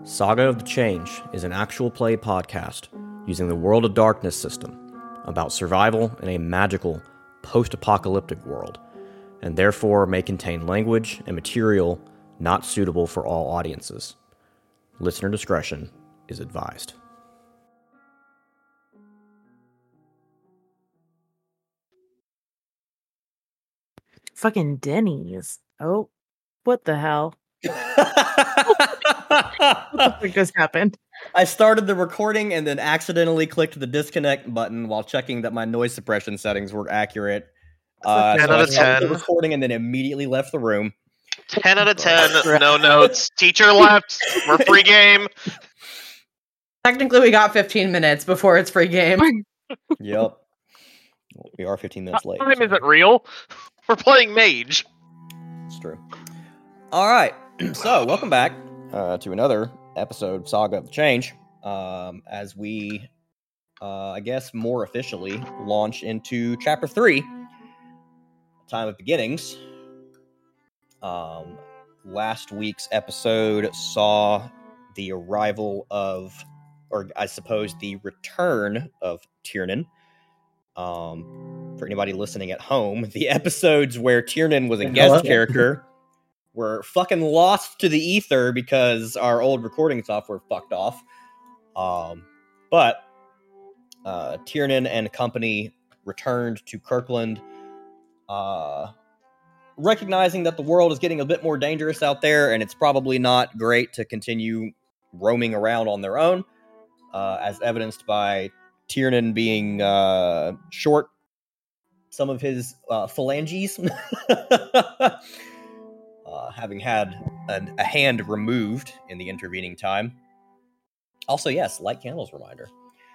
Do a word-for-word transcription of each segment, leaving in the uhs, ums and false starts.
Saga of the Change is an actual play podcast using the World of Darkness system about survival in a magical, post-apocalyptic world, and therefore may contain language and material not suitable for all audiences. Listener discretion is advised. Fucking Denny's. Oh, what the hell? What the fuck just happened? I started the recording and then accidentally clicked the disconnect button while checking that my noise suppression settings were accurate. Uh, ten so out I of started ten. the recording and then immediately left the room. ten out of ten, no notes. Teacher left. We're free game. Technically, we got fifteen minutes before it's free game. Yep. Well, we are fifteen minutes late. Time so isn't real. We're playing mage. It's true. All right. So, welcome back uh, to another episode of Saga of the Change. Um, as we, uh, I guess, more officially launch into Chapter three, Time of Beginnings. Um, last week's episode saw the arrival of, or I suppose the return of Tiernan. Um, for anybody listening at home, the episodes where Tiernan was a guest Hello? character were fucking lost to the ether because our old recording software fucked off. Um, but uh, Tiernan and company returned to Kirkland, uh, recognizing that the world is getting a bit more dangerous out there, and it's probably not great to continue roaming around on their own, uh, as evidenced by Tiernan being uh, short some of his uh, phalanges, uh, having had an, a hand removed in the intervening time. Also, yes, light candles reminder.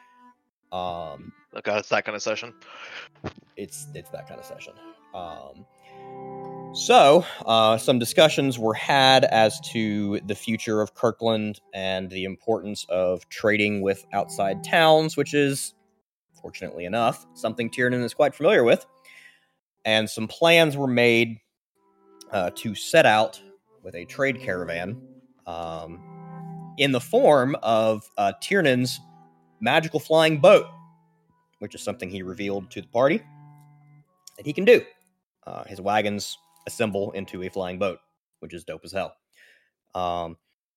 Um, Oh god, it's that kind of session. it's it's that kind of session. Um, so, uh, some discussions were had as to the future of Kirkland and the importance of trading with outside towns, which is, fortunately enough, something Tiernan is quite familiar with. And some plans were made uh, to set out with a trade caravan um, in the form of uh, Tiernan's magical flying boat, which is something he revealed to the party that he can do. Uh, his wagons assemble into a flying boat, which is dope as hell. Um,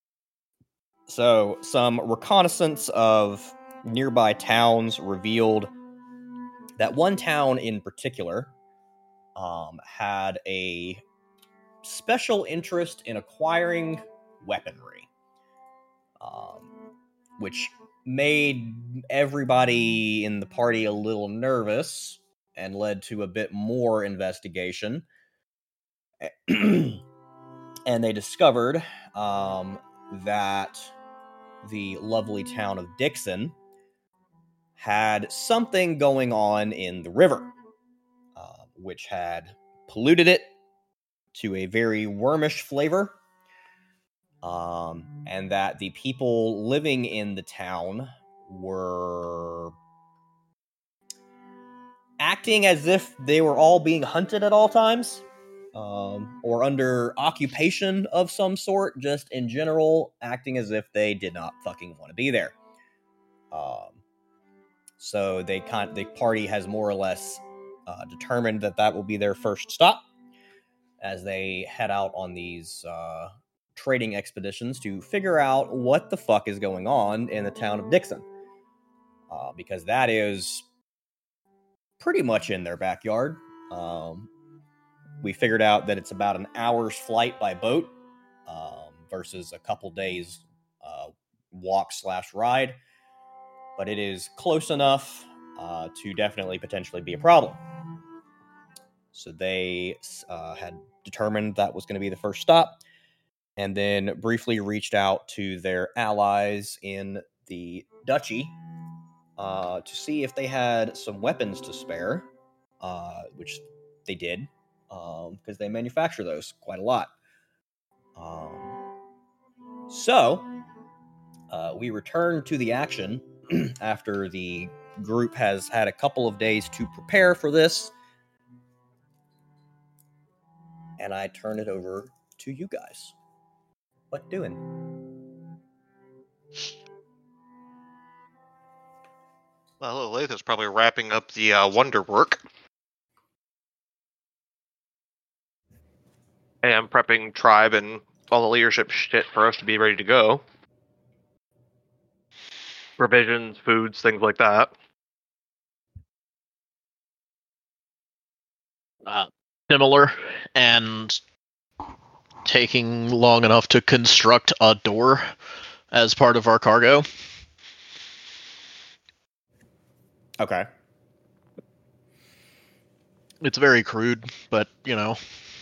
so, some reconnaissance of nearby towns revealed that one town in particular um, had a special interest in acquiring weaponry, um, which made everybody in the party a little nervous and led to a bit more investigation. And they discovered um, that the lovely town of Dixon had something going on in the river, uh, which had polluted it to a very wormish flavor, um, and that the people living in the town were acting as if they were all being hunted at all times, um, or under occupation of some sort, just in general, acting as if they did not fucking want to be there. Um, so they con- the party has more or less uh, determined that that will be their first stop, as they head out on these uh, trading expeditions to figure out what the fuck is going on in the town of Dixon. Uh, because that is pretty much in their backyard. Um, we figured out that it's about an hour's flight by boat um, versus a couple days uh, walk slash ride. But it is close enough uh, to definitely potentially be a problem. So they uh, had determined that was going to be the first stop, and then briefly reached out to their allies in the duchy uh, to see if they had some weapons to spare, uh, which they did, because um, they manufacture those quite a lot. Um, so, uh, we return to the action after the group has had a couple of days to prepare for this, and I turn it over to you guys. What doing? Well, Olathe is probably wrapping up the uh, wonder work. Hey, I'm prepping tribe and all the leadership shit for us to be ready to go. Provisions, foods, things like that. Uh, similar, and taking long enough to construct a door as part of our cargo. Okay. It's very crude, but, you know,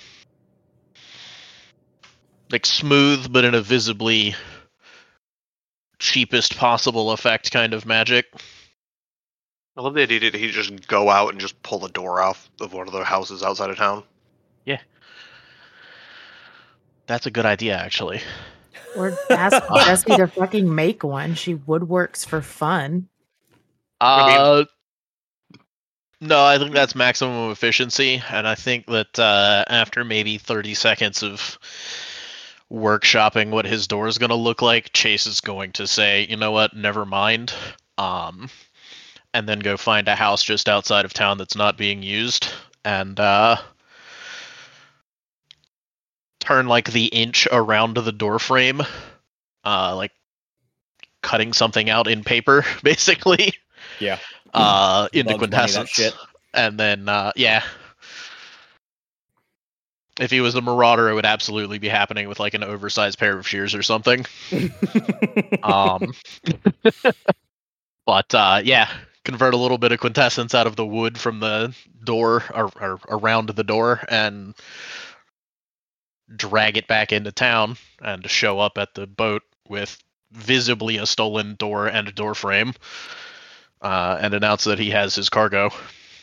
like smooth, but in a visibly cheapest possible effect kind of magic. I love the idea that he just go out and just pull the door off of one of the houses outside of town. Yeah. That's a good idea, actually. Or ask Jessie to fucking make one. She woodworks for fun. Uh, no, I think that's maximum efficiency, and I think that uh, after maybe thirty seconds of workshopping what his door is going to look like, Chase is going to say, you know what, never mind, um, and then go find a house just outside of town that's not being used, and uh, turn like the inch around the door frame, uh, like cutting something out in paper, basically. Yeah. Uh, into Bugs Bunny that quintessence, shit. and then uh, yeah. If he was a marauder, it would absolutely be happening with like an oversized pair of shears or something. um, but uh, yeah, convert a little bit of quintessence out of the wood from the door or, or around the door, and drag it back into town, and show up at the boat with visibly a stolen door and a door frame, uh, and announce that he has his cargo.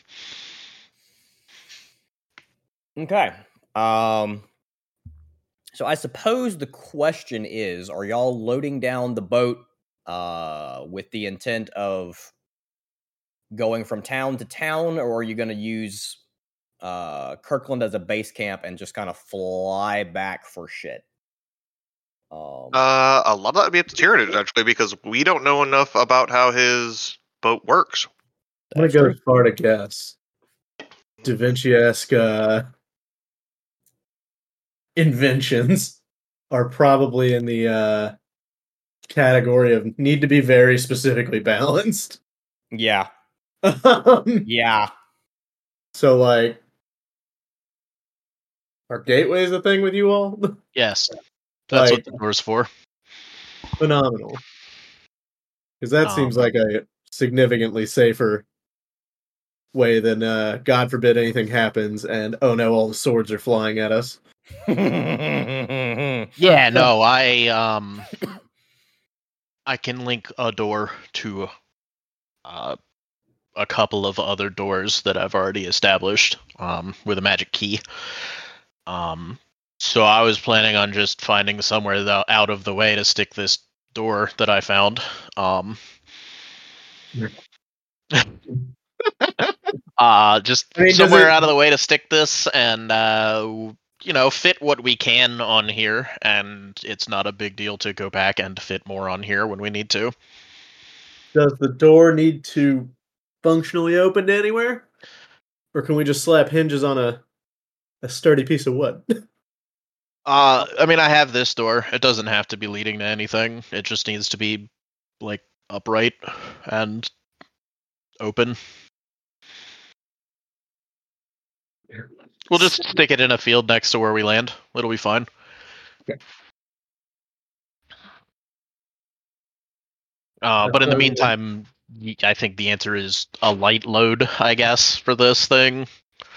Okay. Um, so I suppose the question is, are y'all loading down the boat uh, with the intent of going from town to town, or are you going to use uh, Kirkland as a base camp and just kind of fly back for shit? Um, Uh, a lot of that would be up to Tyranid, actually, because we don't know enough about how his boat works. I'm going to go as far to guess. Da Vinci-esque uh, inventions are probably in the uh, category of need to be very specifically balanced. Yeah. um, Yeah. So, like, are gateways a thing with you all? Yes, that's Like- what the door's for. Phenomenal. Because that Um, seems like a significantly safer way than, uh, God forbid anything happens and, oh no, all the swords are flying at us. Yeah, no, I um, I can link a door to uh, a couple of other doors that I've already established um, with a magic key. Um, so I was planning on just finding somewhere the, out of the way to stick this door that I found. Um, uh, just I mean, does somewhere it- out of the way to stick this, and uh, you know, fit what we can on here. And it's not a big deal to go back and fit more on here when we need to. Does the door need to functionally open to anywhere? Or can we just slap hinges on a, a sturdy piece of wood? Uh, I mean, I have this door. It doesn't have to be leading to anything. It just needs to be, like, upright and open. We'll just stick it in a field next to where we land. It'll be fine. Okay. Uh, but in the Uh, meantime, y- I think the answer is a light load, I guess, for this thing.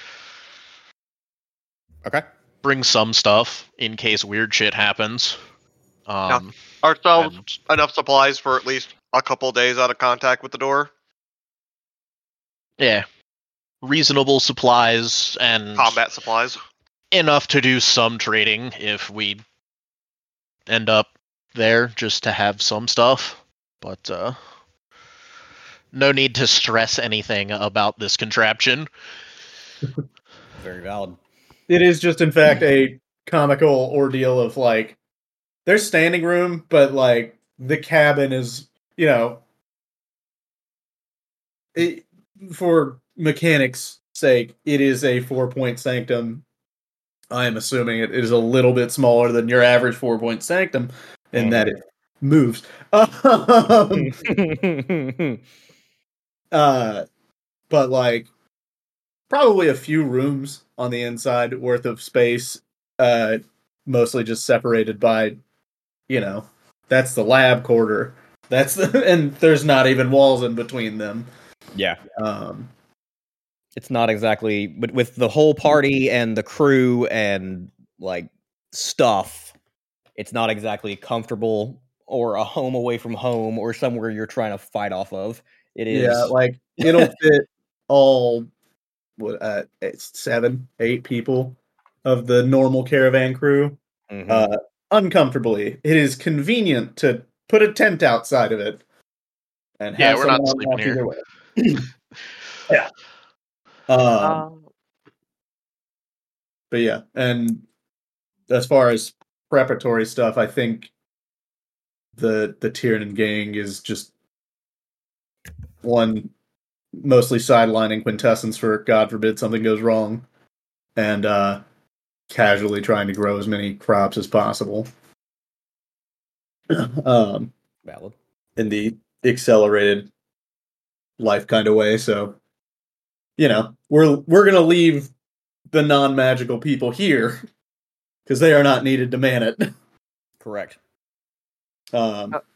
Okay. Bring some stuff in case weird shit happens. Um, Ourselves and- enough supplies for at least a couple days out of contact with the door. yeah. Reasonable supplies and Combat supplies. enough to do some trading if we end up there, just to have some stuff. But uh, no need to stress anything about this contraption. Very valid. It is just, in fact, a comical ordeal of, like, there's standing room, but, like, the cabin is, you know, it, for mechanics' sake, it is a four-point sanctum. I am assuming it is a little bit smaller than your average four-point sanctum in mm. that it moves. Um, uh, but, like, probably a few rooms on the inside worth of space, uh, mostly just separated by, you know, that's the lab quarter. That's the, and there's not even walls in between them. Yeah. Um, it's not exactly, but with the whole party and the crew and like stuff, it's not exactly comfortable or a home away from home or somewhere you're trying to fight off of. It is. Yeah, like it'll fit all what uh, it's seven, eight people of the normal caravan crew. Mm-hmm. Uh, uncomfortably. It is convenient to put a tent outside of it. And yeah, we're not sleeping here. yeah. Um, um, but yeah, and as far as preparatory stuff, I think the the Tiernan gang is just one mostly sidelining Quintessence for God forbid something goes wrong, and uh, casually trying to grow as many crops as possible. um, Valid. In the accelerated life kind of way, so you know we're we're gonna leave the non-magical people here because they are not needed to man it. Correct. Um, uh,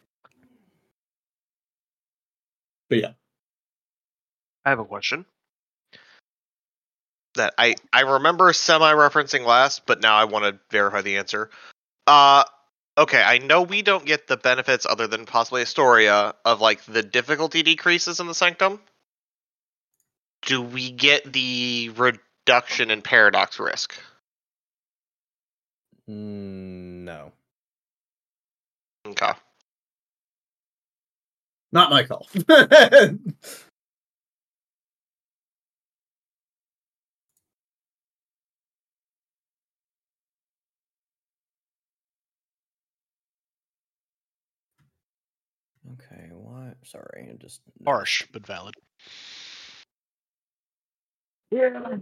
but yeah, I have a question that I I remember semi-referencing last, but now I want to verify the answer. Uh, okay, I know we don't get the benefits other than possibly Astoria of like the difficulty decreases in the Sanctum. Do we get the reduction in paradox risk? Mm, no. Okay. Not my call. Okay, what? Sorry, I'm just harsh but valid. Yeah.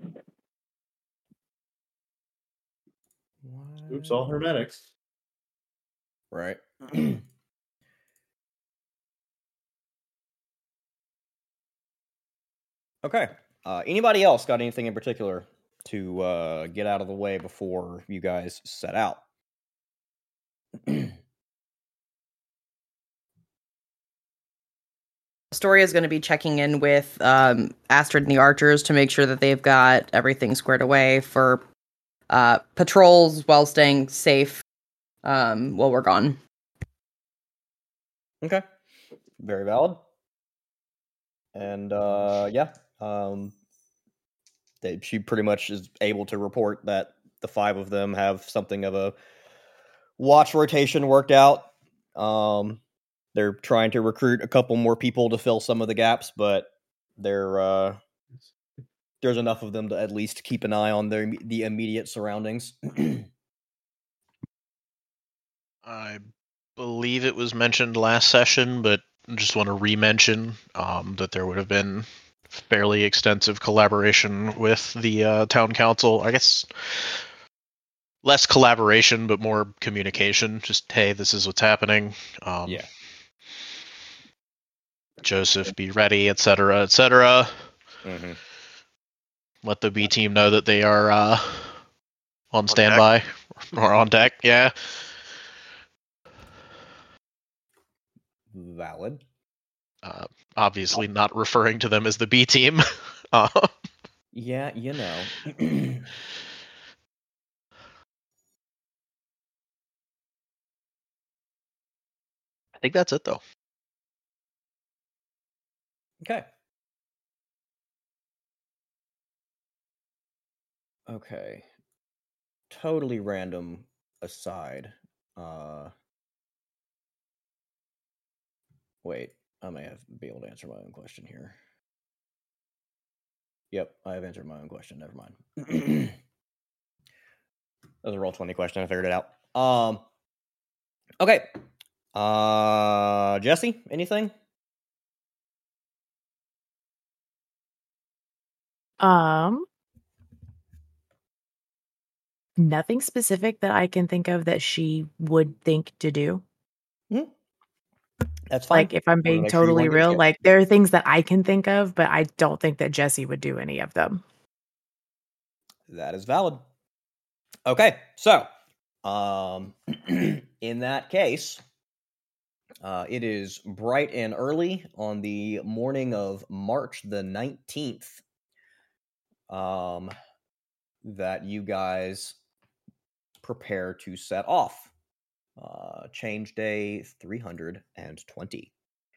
Oops, all hermetics. Right. Okay. Uh, anybody else got anything in particular to uh, get out of the way before you guys set out? Astoria is going to be checking in with um, Astrid and the archers to make sure that they've got everything squared away for uh, patrols while staying safe um, while we're gone. Okay. Very valid. And uh, yeah, um, they, she pretty much is able to report that the five of them have something of a watch rotation worked out. Um, they're trying to recruit a couple more people to fill some of the gaps, but they're uh, there's enough of them to at least keep an eye on their the immediate surroundings. I believe it was mentioned last session, but I just want to re-mention um, that there would have been fairly extensive collaboration with the uh, town council. I guess less collaboration, but more communication. Just, hey, this is what's happening. Um, yeah. Joseph, be ready, et cetera, et cetera. Mm-hmm. Let the B team know that they are uh, on standby or on deck. Yeah. Valid. Uh, obviously, not referring to them as the B team. uh, yeah, you know. I think that's it, though. Okay. Okay. Totally random aside. Uh, wait, I may have be able to answer my own question here. Yep, I have answered my own question. Never mind. That was a roll twenty question. I figured it out. Um, okay, Uh, Jesse, anything? Um, nothing specific that I can think of that she would think to do. That's fine. Like, if I'm Wanna being make sure you wanna totally give a real, chance. like, there are things that I can think of, but I don't think that Jesse would do any of them. That is valid. Okay, so um, in that case, uh, it is bright and early on the morning of March the nineteenth um, that you guys prepare to set off. Uh, change day three hundred twenty.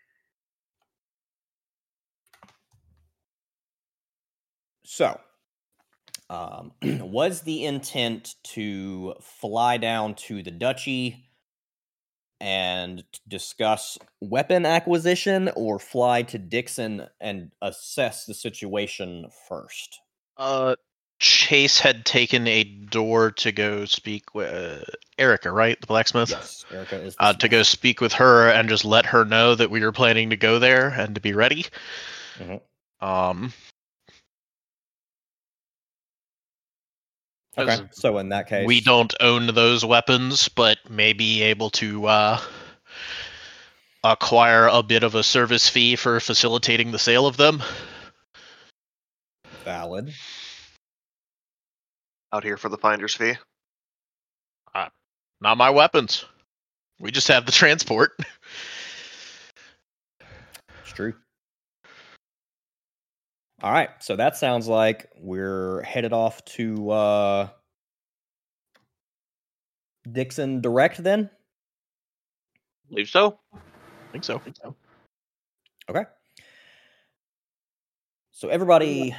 So, um, was the intent to fly down to the duchy and discuss weapon acquisition, or fly to Dixon and assess the situation first? Uh, Chase had taken a door to go speak with uh, Erica, right? The blacksmith? Yes, Erica is the Uh, to go smith. speak with her and just let her know that we were planning to go there and to be ready. Mhm. Um, Okay, 'cause so in that case, we don't own those weapons, but may be able to uh, acquire a bit of a service fee for facilitating the sale of them. valid. Out here for the finder's fee. Not my weapons. We just have the transport. It's true. All right, so that sounds like we're headed off to uh, Dixon direct then? Believe so. I think so. Okay. So everybody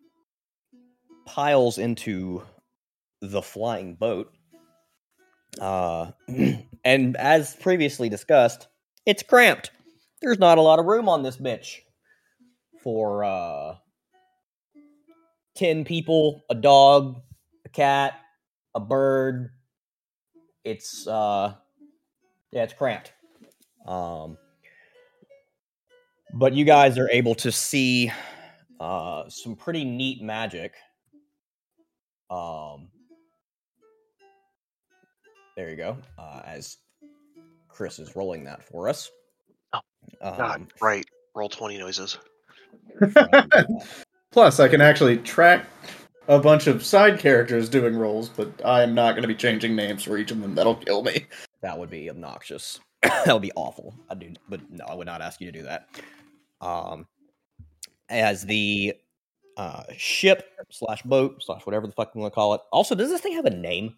piles into the flying boat. Uh, and as previously discussed, it's cramped. There's not a lot of room on this bitch for uh, ten people, a dog, a cat, a bird. It's, uh, yeah, it's cramped. Um, but you guys are able to see uh, some pretty neat magic. Um, there you go. Uh, as Chris is rolling that for us. Oh, God, Um, right. Roll twenty noises. from, uh, Plus, I can actually track a bunch of side characters doing roles, but I am not going to be changing names for each of them. That'll kill me. that would be obnoxious. That would be awful. I do, but no, I would not ask you to do that. Um, as the uh, ship slash boat slash whatever the fuck you want to call it. Also, does this thing have a name?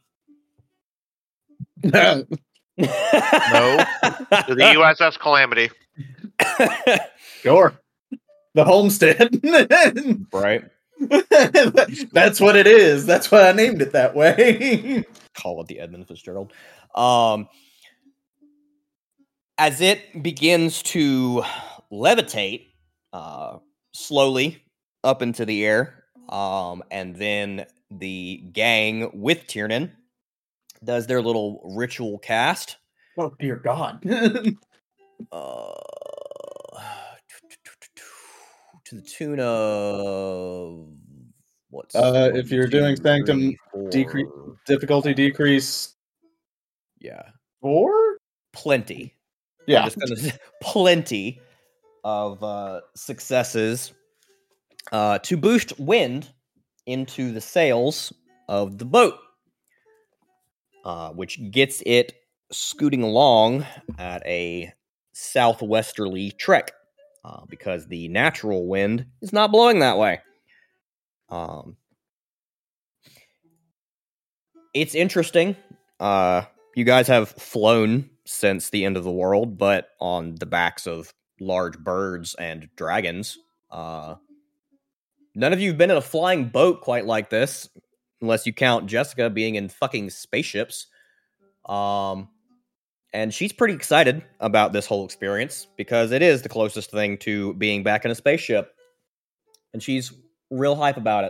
No. No. To the U S S Calamity. Sure. The homestead. Right. That's what it is. That's why I named it that way. Call it the Edmund Fitzgerald. Um, as it begins to levitate uh, slowly up into the air, um, and then the gang with Tiernan does their little ritual cast. Oh, dear God. Uh, to the tune of what's Uh, one, if you're two, doing Sanctum, three, four, decre- difficulty decrease yeah, four? plenty. Yeah. I'm just gonna say plenty of uh, successes uh, to boost wind into the sails of the boat, uh, which gets it scooting along at a southwesterly trek, uh, because the natural wind is not blowing that way. Um, it's interesting. Uh, you guys have flown since the end of the world, but on the backs of large birds and dragons. Uh, none of you have been in a flying boat quite like this, unless you count Jessica being in fucking spaceships. Um, and she's pretty excited about this whole experience because it is the closest thing to being back in a spaceship. And she's real hype about it.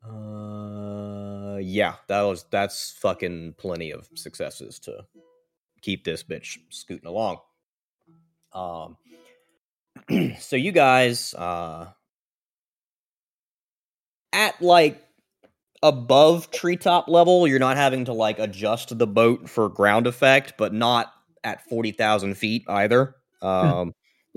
Uh, yeah, that was that's fucking plenty of successes to keep this bitch scooting along. Um, so you guys, uh, at like above treetop level, you're not having to like adjust the boat for ground effect, but not at forty thousand feet either. Um,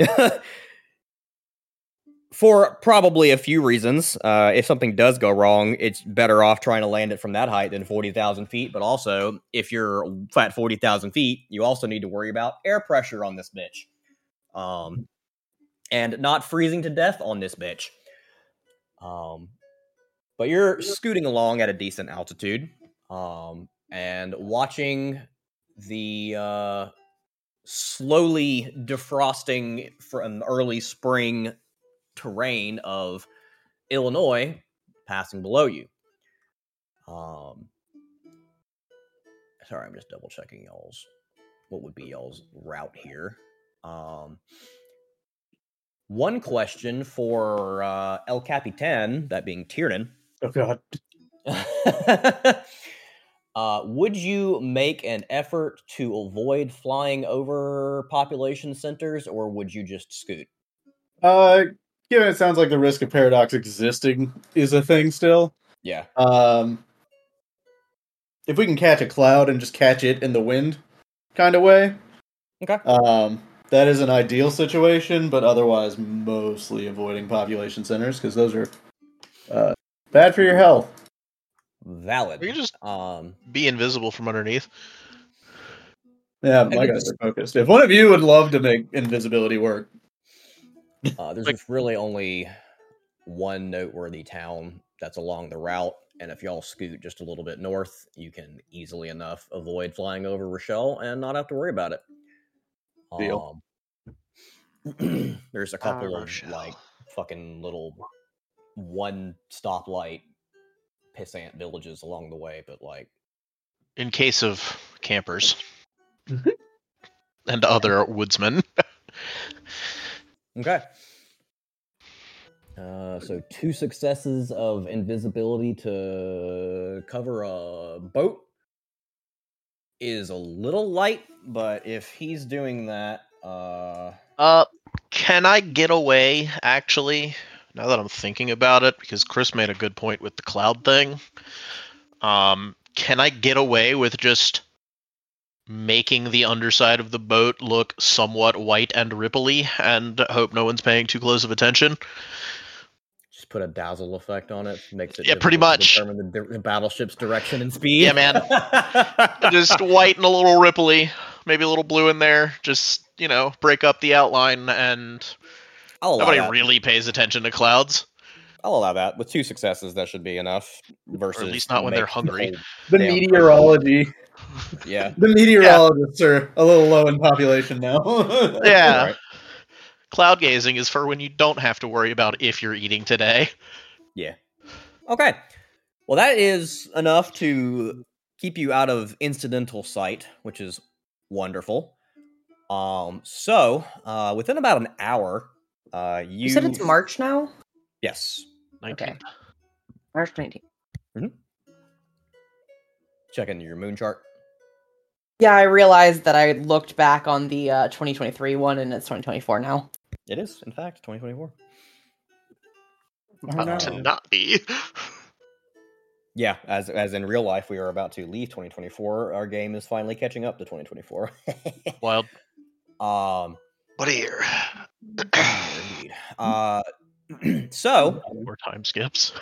for probably a few reasons. Uh, if something does go wrong, it's better off trying to land it from that height than forty thousand feet. But also, if you're at forty thousand feet, you also need to worry about air pressure on this bitch. Um, and not freezing to death on this bitch. Um, but you're scooting along at a decent altitude, um, and watching the uh, slowly defrosting from early spring terrain of Illinois passing below you. Um, sorry, I'm just double checking y'all's what would be y'all's route here. Um, one question for uh, El Capitan, that being Tiernan. Oh god. uh, would you make an effort to avoid flying over population centers, or would you just scoot? Uh, given it sounds like the risk of paradox existing is a thing still. Yeah. Um, if we can catch a cloud and just catch it in the wind, kind of way. Okay. Um, that is an ideal situation, but otherwise mostly avoiding population centers because those are uh, bad for your health. Valid. We can just um, be invisible from underneath. Yeah, my guys are focused. If one of you would love to make invisibility work. Uh, there's Like- just really only one noteworthy town that's along the route, and if y'all scoot just a little bit north, you can easily enough avoid flying over Rochelle and not have to worry about it. Deal. Um, there's a couple Ah, of Rochelle. like fucking little one stoplight pissant villages along the way, but like In case of campers and other woodsmen. okay. Uh, so two successes of invisibility to cover a boat is a little light, but if he's doing that, uh, Uh, can I get away, actually? Now that I'm thinking about it, because Chris made a good point with the cloud thing. Um, can I get away with just making the underside of the boat look somewhat white and ripply and hope no one's paying too close of attention? just put a dazzle effect on it, makes it Yeah, pretty difficult to much. determine the, the battleship's direction and speed. Yeah, man. Just white and a little ripply, maybe a little blue in there. Just, you know, break up the outline, and I'll allow nobody that. really pays attention to clouds. I'll allow that. With two successes, that should be enough. Versus, least not when make they're the hungry. whole The damn- meteorology. Yeah. The meteorologists are a little low in population now. Yeah. Right. Cloud gazing is for when you don't have to worry about if you're eating today. Yeah. Okay. Well, that is enough to keep you out of incidental sight, which is wonderful. Um. So, uh, within about an hour, uh, you, You said it's March now? Yes. nineteenth. Okay. March nineteenth. Checking your moon chart. Yeah, I realized that I looked back on the uh, twenty twenty-three one and it's twenty twenty-four now. It is, in fact, twenty twenty-four. Oh, no. To not be. Yeah, as as in real life, we are about to leave twenty twenty-four. Our game is finally catching up to twenty twenty-four. Wild. um. What a year. Indeed. Uh. So. More time skips.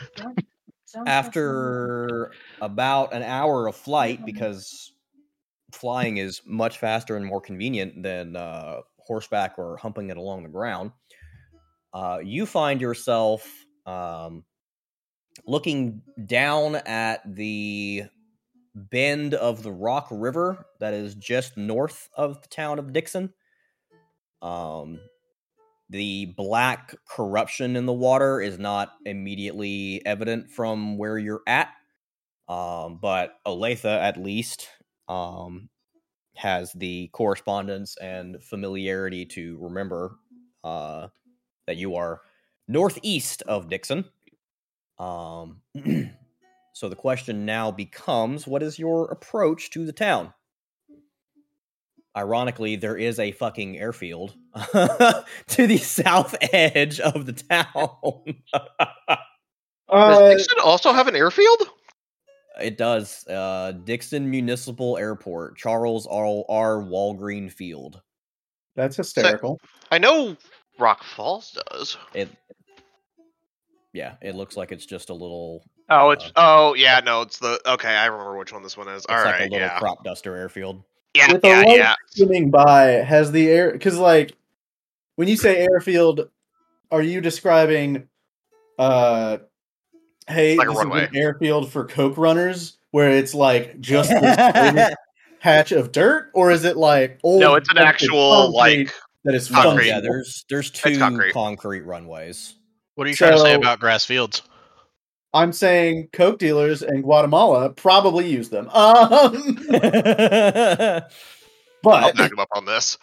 After about an hour of flight, because flying is much faster and more convenient than uh, horseback or humping it along the ground, uh, you find yourself um, looking down at the bend of the Rock River that is just north of the town of Dixon. Um, The black corruption in the water is not immediately evident from where you're at, um, but Olathe at least um, has the correspondence and familiarity to remember uh, that you are northeast of Dixon. Um, so the question now becomes, what is your approach to the town? ironically, there is a fucking airfield to the south edge of the town. Does Uh, Dixon also have an airfield? It does. Uh, Dixon Municipal Airport, Charles R. R. Walgreen Field. that's hysterical. I know Rock Falls does. It, yeah, it looks like it's just a little. Oh, uh, it's oh yeah, no, it's the okay. I remember which one this one is. It's All like right, a little yeah, crop duster airfield. yeah, With yeah, a light yeah. skimming by, has the air because like when you say airfield, are you describing uh hey, Like a this is runway. an airfield for coke runners where it's like just this patch of dirt, or is it like old No, it's an busted actual concrete like. that is No, Concrete. yeah, functional? there's there's two concrete. concrete runways. What are you trying to say So- about grass fields? I'm saying coke dealers in Guatemala probably use them. Um, I'll but back him up on this.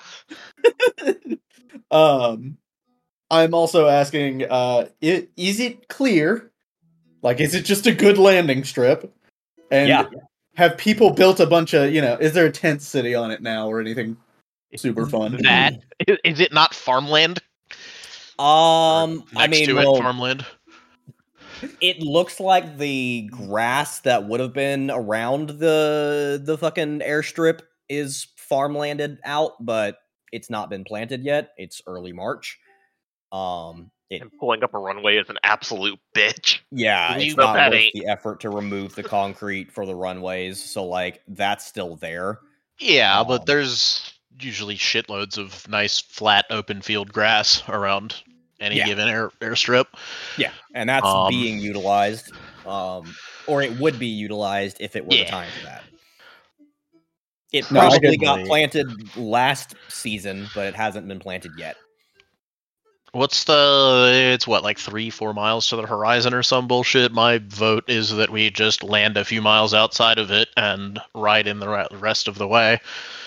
um, I'm also asking, uh, i- is it clear? Like, is it just a good landing strip? And Yeah. have people built a bunch of, you know, is there a tent city on it now or anything super fun? That i- is it not farmland? Um, Next I mean, to well, it, farmland. it looks like the grass that would have been around the the fucking airstrip is farmlanded out, but it's not been planted yet. It's early March. Um, it And pulling up a runway is an absolute bitch. yeah, You it's know not that worth ain't- the effort to remove the concrete for the runways. So like that's still there. Yeah, Um, but there's usually shitloads of nice flat open field grass around any Yeah. given air airstrip. Yeah, and that's Um, being utilized, um, or it would be utilized if it were Yeah. the time for that. It No, I probably get- got planted last season, but it hasn't been planted yet. What's the? It's what, like three, four miles to the horizon or some bullshit. My vote is that we just land a few miles outside of it and ride in the re- rest of the way.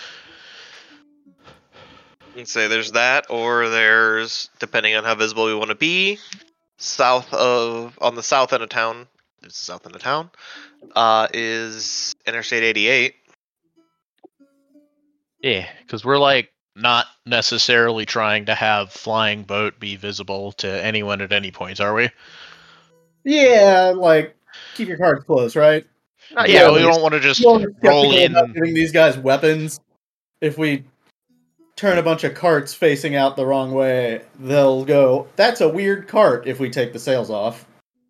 You can say there's that, or there's, depending on how visible we want to be, south of on the south end of town. It's the south end of town. Uh, is Interstate eighty-eight. Yeah, because we're like not necessarily trying to have flying boat be visible to anyone at any point, are we? Yeah, like keep your cards close, right? Not yeah, yet, we at least. don't want to just People are roll skeptical about in. giving these guys weapons. If we turn a bunch of carts facing out the wrong way, they'll go, that's a weird cart if we take the sails off.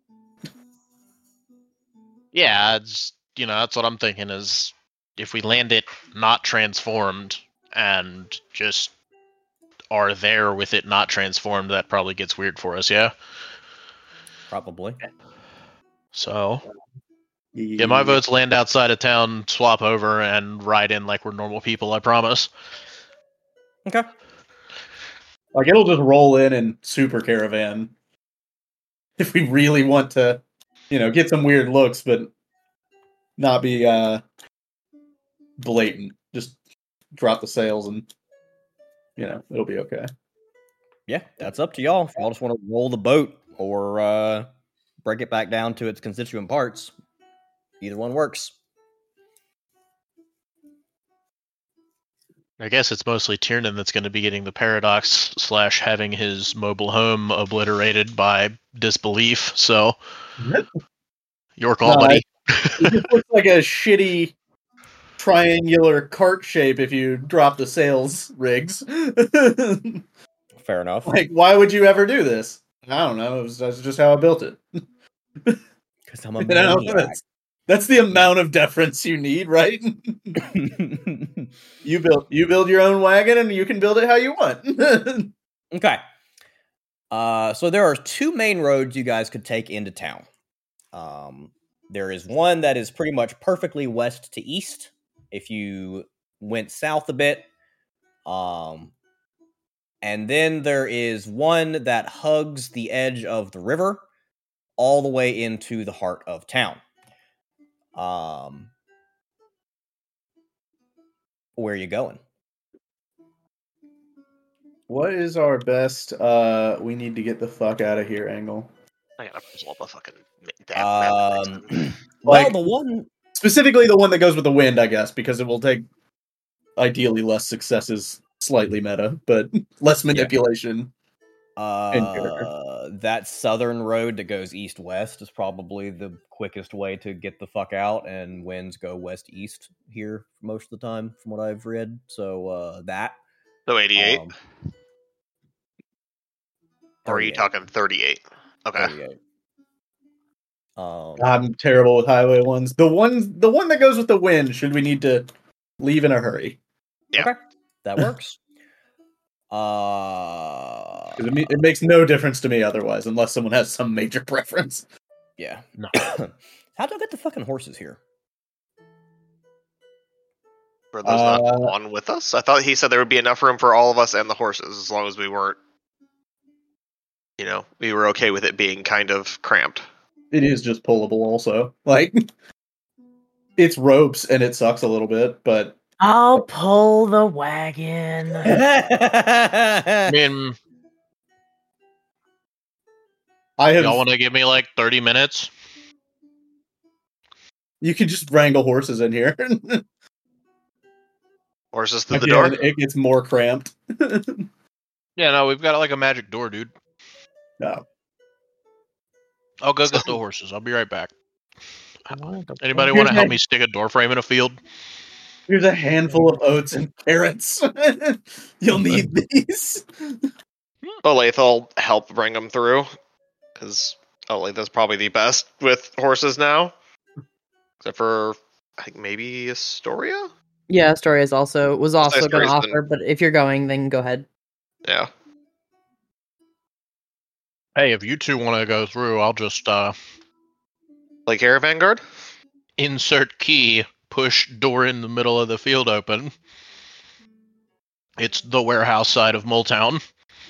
Yeah, it's, you know, that's what I'm thinking is if we land it not transformed and just are there with it not transformed, that probably gets weird for us, yeah? Probably. So, yeah, my vote's land outside of town, swap over, and ride in like we're normal people, I promise. Okay. Like, it'll just roll in in super caravan. If we really want to, you know, get some weird looks, but not be uh blatant. Just drop the sails and, you know, it'll be okay. Yeah, that's up to y'all. If y'all just want to roll the boat or uh, break it back down to its constituent parts, either one works. I guess it's mostly Tiernan that's going to be getting the paradox slash having his mobile home obliterated by disbelief, so your call, No, buddy. It just looks like a shitty triangular cart shape if you drop the sails rigs. Fair enough. Like, why would you ever do this? I don't know. It was, that's just how I built it. Because I'm a You know, maniac. that's, that's the amount of deference you need, right? You build you build your own wagon, and you can build it how you want. Okay. Uh, so there are two main roads you guys could take into town. Um, there is one that is pretty much perfectly west to east. If you went south a bit, um, and then there is one that hugs the edge of the river all the way into the heart of town. Um, where are you going? What is our best? Uh, we need to get the fuck out of here angle. I gotta pull up a fucking that Um, map. well, Like- the one Specifically, the one that goes with the wind, I guess, because it will take ideally less success is slightly meta, but less manipulation. Uh, that southern road that goes east-west is probably the quickest way to get the fuck out, and winds go west-east here most of the time, from what I've read. So uh, that. So eighty-eight? Um, or are you thirty-eight. talking thirty-eight? Okay. thirty-eight. Um, I'm terrible with highway ones. The one, the one that goes with the wind. Should we need to leave in a hurry? Yeah. Okay, that works. uh, 'Cause it, me- it makes no difference to me otherwise, unless someone has some major preference. yeah. No. How do I get the fucking horses here? Were those not Uh, on with us? I thought he said there would be enough room for all of us and the horses, as long as we weren't, you know, we were okay with it being kind of cramped. It is just pullable, also. Like, it's ropes and it sucks a little bit, but I'll pull the wagon. I mean, I have. y'all want to give me like thirty minutes? You can just wrangle horses in here. Horses through the Again, door? it gets more cramped. Yeah, no, we've got like a magic door, dude. No. I'll go get the horses. I'll be right back. Oh, the Anybody Here's want to help my- me stick a door frame in a field? Here's a handful of oats and carrots. You'll need these. Olathe will help bring them through, because Olathe is probably the best with horses now. Except for, I think, maybe Astoria? Yeah, Story is also was also going to Astoria's been- offer, but if you're going, then go ahead. Yeah. Hey, if you two want to go through, I'll just uh Like Caravan Guard? insert key, push door in the middle of the field open. It's the warehouse side of Moletown.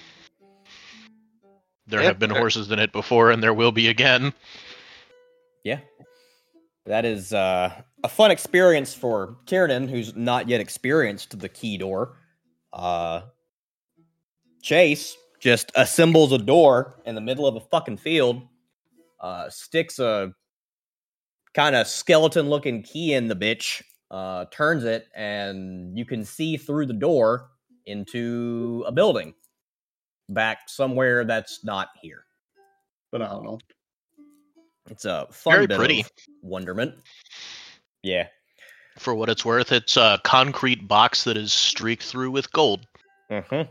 There Yep. have been horses in it before, and there will be again. Yeah. That is uh, a fun experience for Tiernan, who's not yet experienced the key door. Uh, Chase just assembles a door in the middle of a fucking field, uh, sticks a kind of skeleton-looking key in the bitch, uh, turns it, and you can see through the door into a building back somewhere that's not here. Phenomenal. It's a fun Very bit pretty. of wonderment. Yeah. For what it's worth, it's a concrete box that is streaked through with gold. Mm-hmm.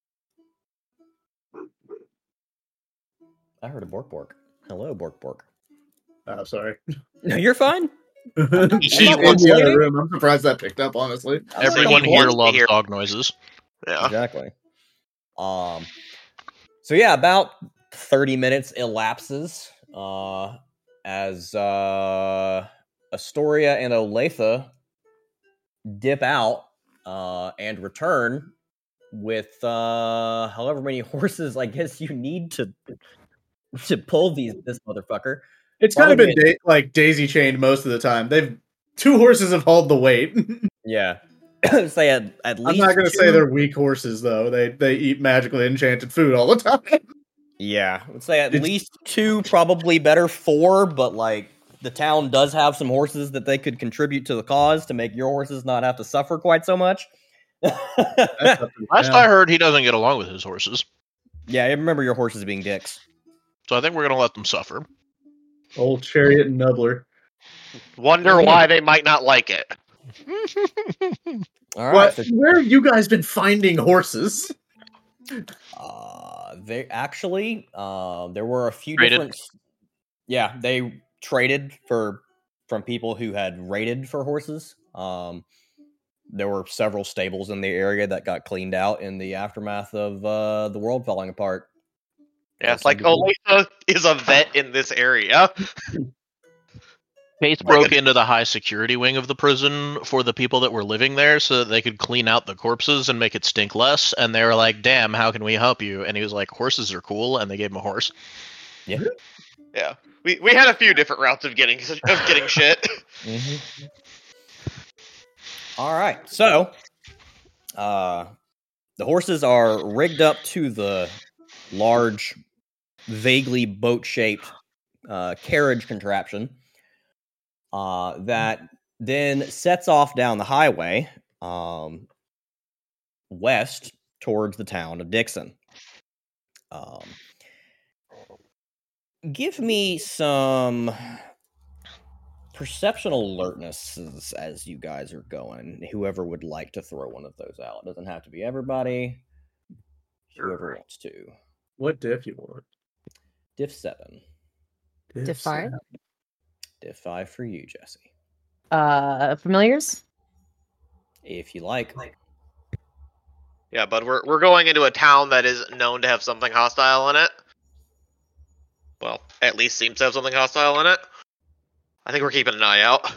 I heard a bork bork. Hello, bork bork. Oh, sorry. No, you're fine. She's not in the complaining. other room. I'm surprised that picked up, honestly. I'm not Everyone complaining. here loves Here. dog noises. Yeah. Exactly. Um. So yeah, about thirty minutes elapses uh, as uh, Astoria and Olathe dip out uh, and return with uh, however many horses I guess you need to to pull these this motherfucker. It's kind of been Probably- da- like daisy chained most of the time. They've two horses have hauled the weight. Yeah. Say at, at I'm least not going to two- say they're weak horses though. They they eat magically enchanted food all the time. Yeah, let's say at It's- least two, probably better four, but like the town does have some horses that they could contribute to the cause to make your horses not have to suffer quite so much. That's up to the Last town. I heard, he doesn't get along with his horses. Yeah, I remember your horses being dicks. So I think we're going to let them suffer. Old Chariot and Nubbler. Wonder why they might not like it. All right, What? so, Where have you guys been finding horses? uh, they actually, uh, there were a few Traded. different. Yeah, they traded for from people who had raided for horses. Um, there were several stables in the area that got cleaned out in the aftermath of uh, the world falling apart. Yeah, Some like people- Olathe is a vet in this area. Case broke into the high security wing of the prison for the people that were living there so that they could clean out the corpses and make it stink less. And they were like, damn, how can we help you? And he was like, horses are cool. And they gave him a horse. Yeah. Yeah, we we had a few different routes of getting of getting shit. Mm-hmm. All right, so uh, the horses are rigged up to the large, vaguely boat-shaped uh, carriage contraption uh, that then sets off down the highway um, west towards the town of Dixon. Um, give me some perceptual alertnesses as you guys are going. Whoever would like to throw one of those out. It doesn't have to be everybody. Whoever wants to. What diff you want? Diff seven. Diff five? seven. Diff five for you, Jesse. Uh, familiars? If you like. Yeah, but we're we're going into a town that is known to have something hostile in it. Well, at least seems to have something hostile in it. I think we're keeping an eye out.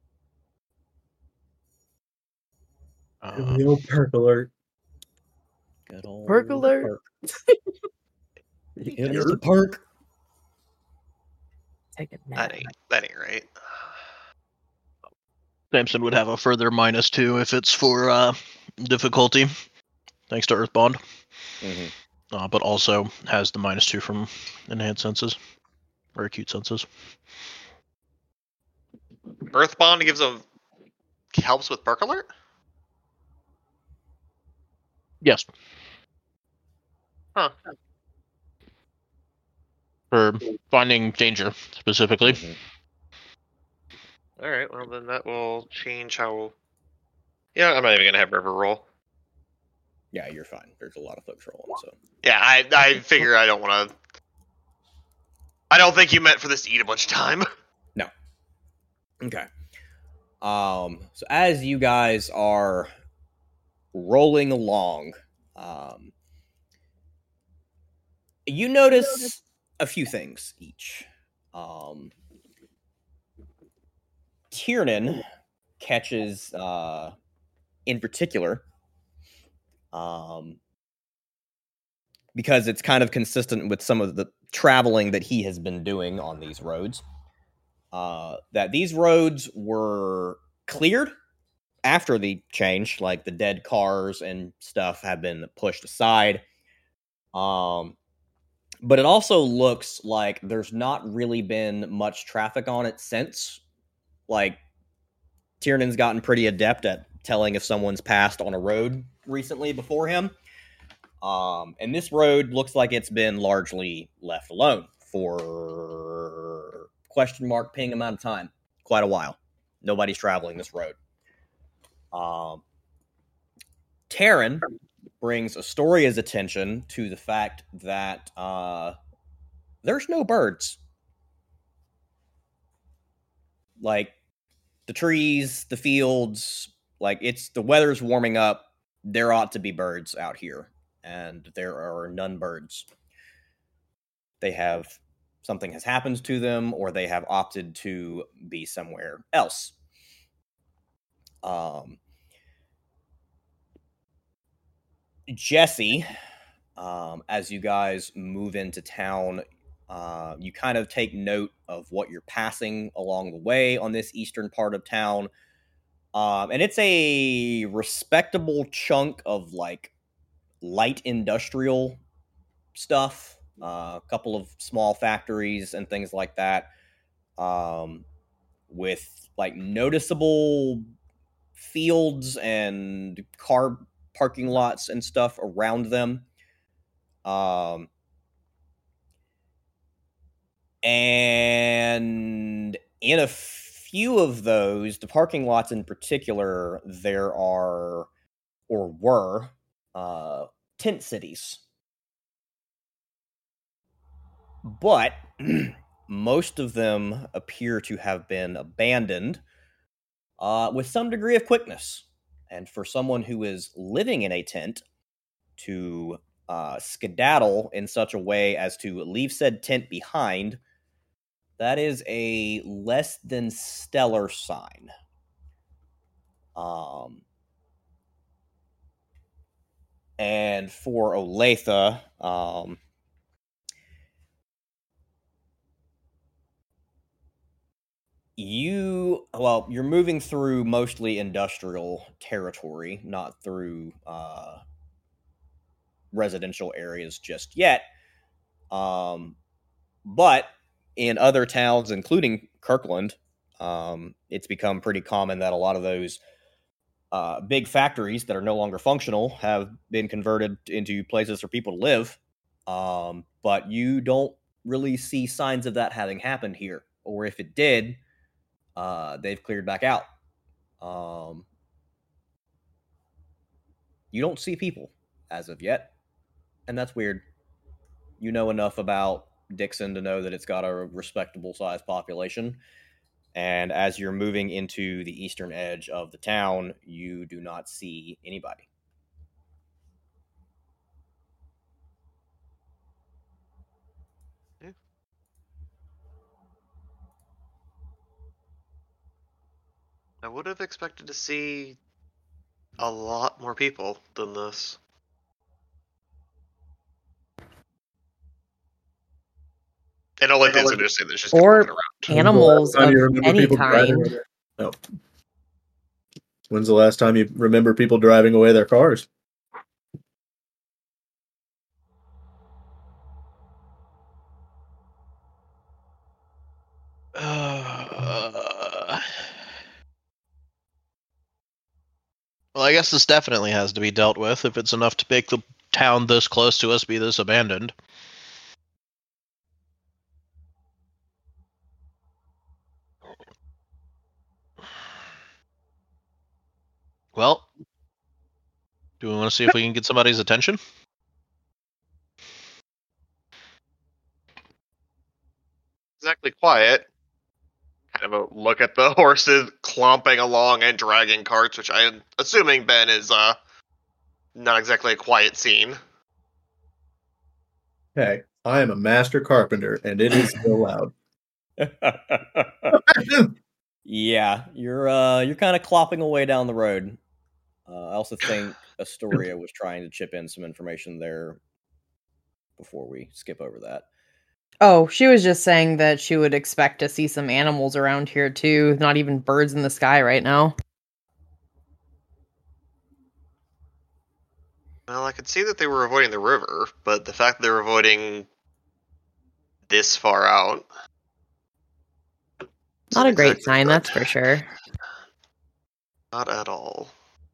Uh, The old perk alert. Good old Perk alert. perk. It is the perk. Take a nap. That ain't that ain't right. Samson would have a further minus two if it's for uh, difficulty, thanks to Earthbond. Mm-hmm. Uh, but also has the minus two from enhanced senses or acute senses. Earthbond gives a helps with perk alert. Yes. Huh. For finding danger specifically. Mm-hmm. All right. Well, then that will change how. Yeah, I'm not even gonna have River roll. Yeah, you're fine. There's a lot of folks rolling, so. Yeah, I I figure I don't want to. I don't think you meant for this to eat a bunch of time. Okay. Um, so as you guys are rolling along, um, you notice a few things each. Um, Tiernan catches, uh, in particular, um, because it's kind of consistent with some of the traveling that he has been doing on these roads. Uh, that these roads were cleared after the change, like the dead cars and stuff have been pushed aside. Um, but it also looks like there's not really been much traffic on it since. Like, Tiernan's gotten pretty adept at telling if someone's passed on a road recently before him. Um, and this road looks like it's been largely left alone for question mark ping amount of time. Quite a while. Nobody's traveling this road. Um, Terran brings Astoria's attention to the fact that uh, there's no birds. Like, the trees, the fields, like, it's the weather's warming up. There ought to be birds out here, and there are none birds. They have something has happened to them, or they have opted to be somewhere else. Um, Jesse, um, as you guys move into town, uh, you kind of take note of what you're passing along the way on this eastern part of town. Um, and it's a respectable chunk of, like, light industrial stuff. Uh, a couple of small factories and things like that. Um, with, like, noticeable fields and car parking lots and stuff around them. Um, and in a few of those, the parking lots in particular, there are, or were, uh, tent cities. But most of them appear to have been abandoned uh, with some degree of quickness. And for someone who is living in a tent to uh, skedaddle in such a way as to leave said tent behind, that is a less than stellar sign. Um, and for Olathe, um, you, well, you're moving through mostly industrial territory, not through uh, residential areas just yet. Um, but in other towns, including Kirkland, um, it's become pretty common that a lot of those uh, big factories that are no longer functional have been converted into places for people to live. Um, but you don't really see signs of that having happened here. Or if it did, uh, they've cleared back out. Um, you don't see people as of yet. And that's weird. You know enough about Dixon to know that it's got a respectable sized population. And as you're moving into the eastern edge of the town, you do not see anybody. Yeah. I would have expected to see a lot more people than this. And Olympians are just saying there's just Or looking around. animals When's the last time of you remember any people driving kind. away their- Oh. When's the last time you remember people driving away their cars? Uh, well, I guess this definitely has to be dealt with if it's enough to make the town this close to us be this abandoned. Well, do we want to see if we can get somebody's attention? Exactly quiet. Kind of a look at the horses clomping along and dragging carts, which I'm assuming, Ben, is uh not exactly a quiet scene. Hey, I am a master carpenter, and it is still loud. Yeah, you're uh, you're kind of clopping away down the road. Uh, I also think Astoria was trying to chip in some information there before we skip over that. Oh, she was just saying that she would expect to see some animals around here too, not even birds in the sky right now. Well, I could see that they were avoiding the river, but the fact that they're avoiding this far out. Not a isn't great exactly sign, good. that's for sure. Not at all.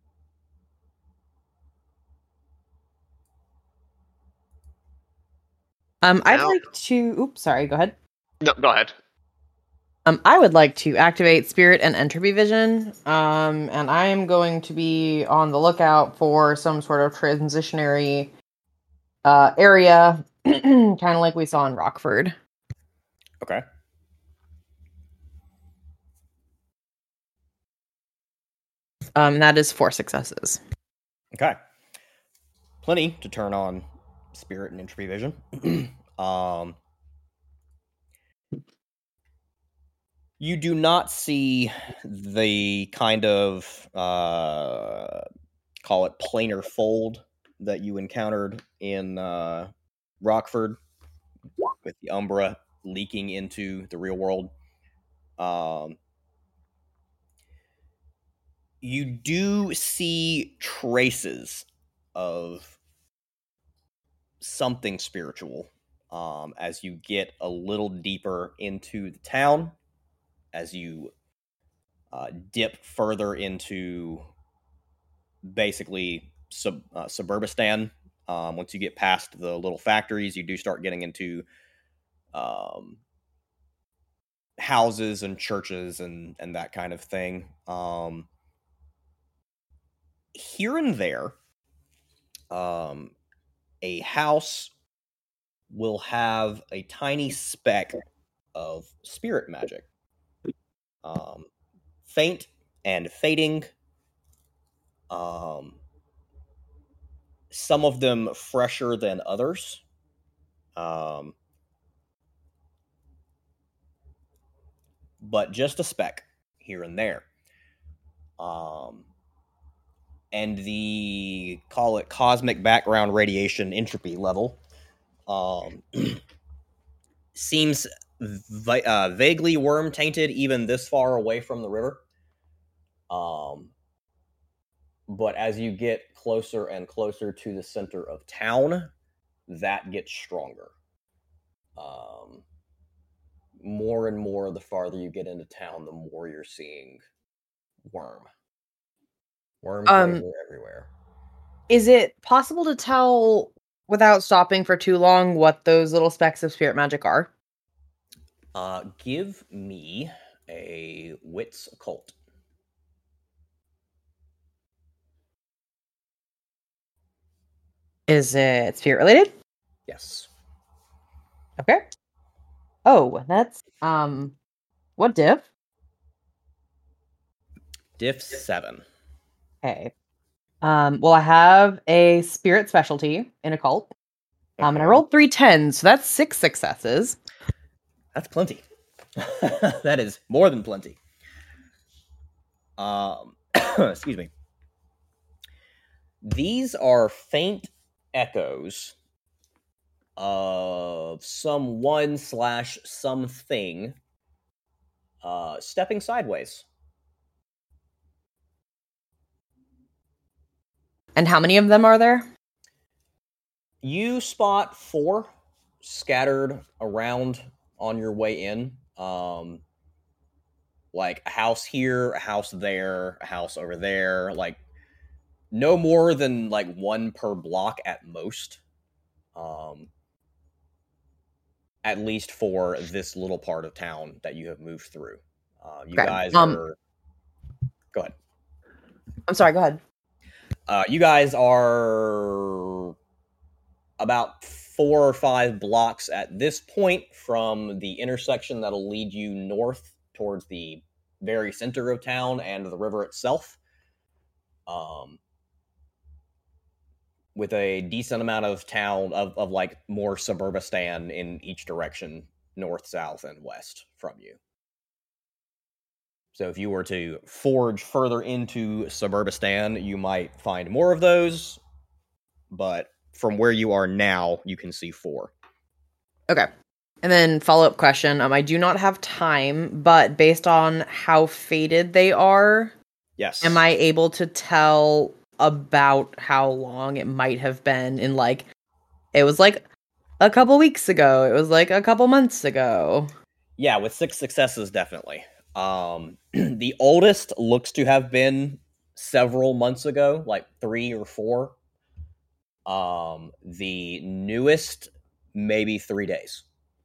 Um, I'd Now- like to. Oops, sorry. Go ahead. No, go ahead. Um, I would like to activate Spirit and Entropy Vision. Um, and I am going to be on the lookout for some sort of transitionary uh area, kind of like we saw in Rockford. Okay. Um, that is four successes. Okay. Plenty to turn on Spirit and Entropy Vision. um, you do not see the kind of, uh, call it planar fold that you encountered in uh, Rockford with the Umbra leaking into the real world. Um, you do see traces of something spiritual um, as you get a little deeper into the town, as you uh, dip further into basically sub, uh, Suburbistan. Um, once you get past the little factories, you do start getting into um, houses and churches and, and that kind of thing. Um, here and there, um, a house will have a tiny speck of spirit magic. Um, faint and fading. Um, some of them fresher than others. Um, but just a speck here and there. Um, and the, call it cosmic background radiation entropy level, um, seems vi- uh, vaguely worm tainted even this far away from the river. Um, but as you get closer and closer to the center of town, that gets stronger. Um, more and more the farther you get into town, the more you're seeing worm. Worm Um, flavor everywhere. Is it possible to tell without stopping for too long what those little specks of spirit magic are? Uh, give me a wits occult. Is it spirit related? Yes. Okay. Oh, that's um what diff? Diff seven. Okay. Um, well I have a spirit specialty in occult. Um, and I Uh-huh. rolled three tens, so that's six successes. That's plenty. That is more than plenty. Um, excuse me. These are faint echoes of someone slash something uh, stepping sideways. And how many of them are there? You spot four scattered around on your way in. Um, like a house here, a house there, a house over there. Like no more than like one per block at most. Um, at least for this little part of town that you have moved through. Uh, you Okay, guys um, are. Go ahead. I'm sorry, go ahead. Uh, you guys are about four or five blocks at this point from the intersection that'll lead you north towards the very center of town and the river itself. Um, with a decent amount of town of, of like more suburbistan in each direction, north, south, and west from you. So if you were to forge further into suburbistan, you might find more of those, but from where you are now, you can see four. Okay. And then follow-up question. Um, I do not have time, but based on how faded they are, Yes. am I able to tell about how long it might have been in, like, it was like a couple weeks ago, it was like a couple months ago? Yeah, with six successes, definitely. Um, the oldest looks to have been several months ago, like three or four. Um, the newest, maybe three days.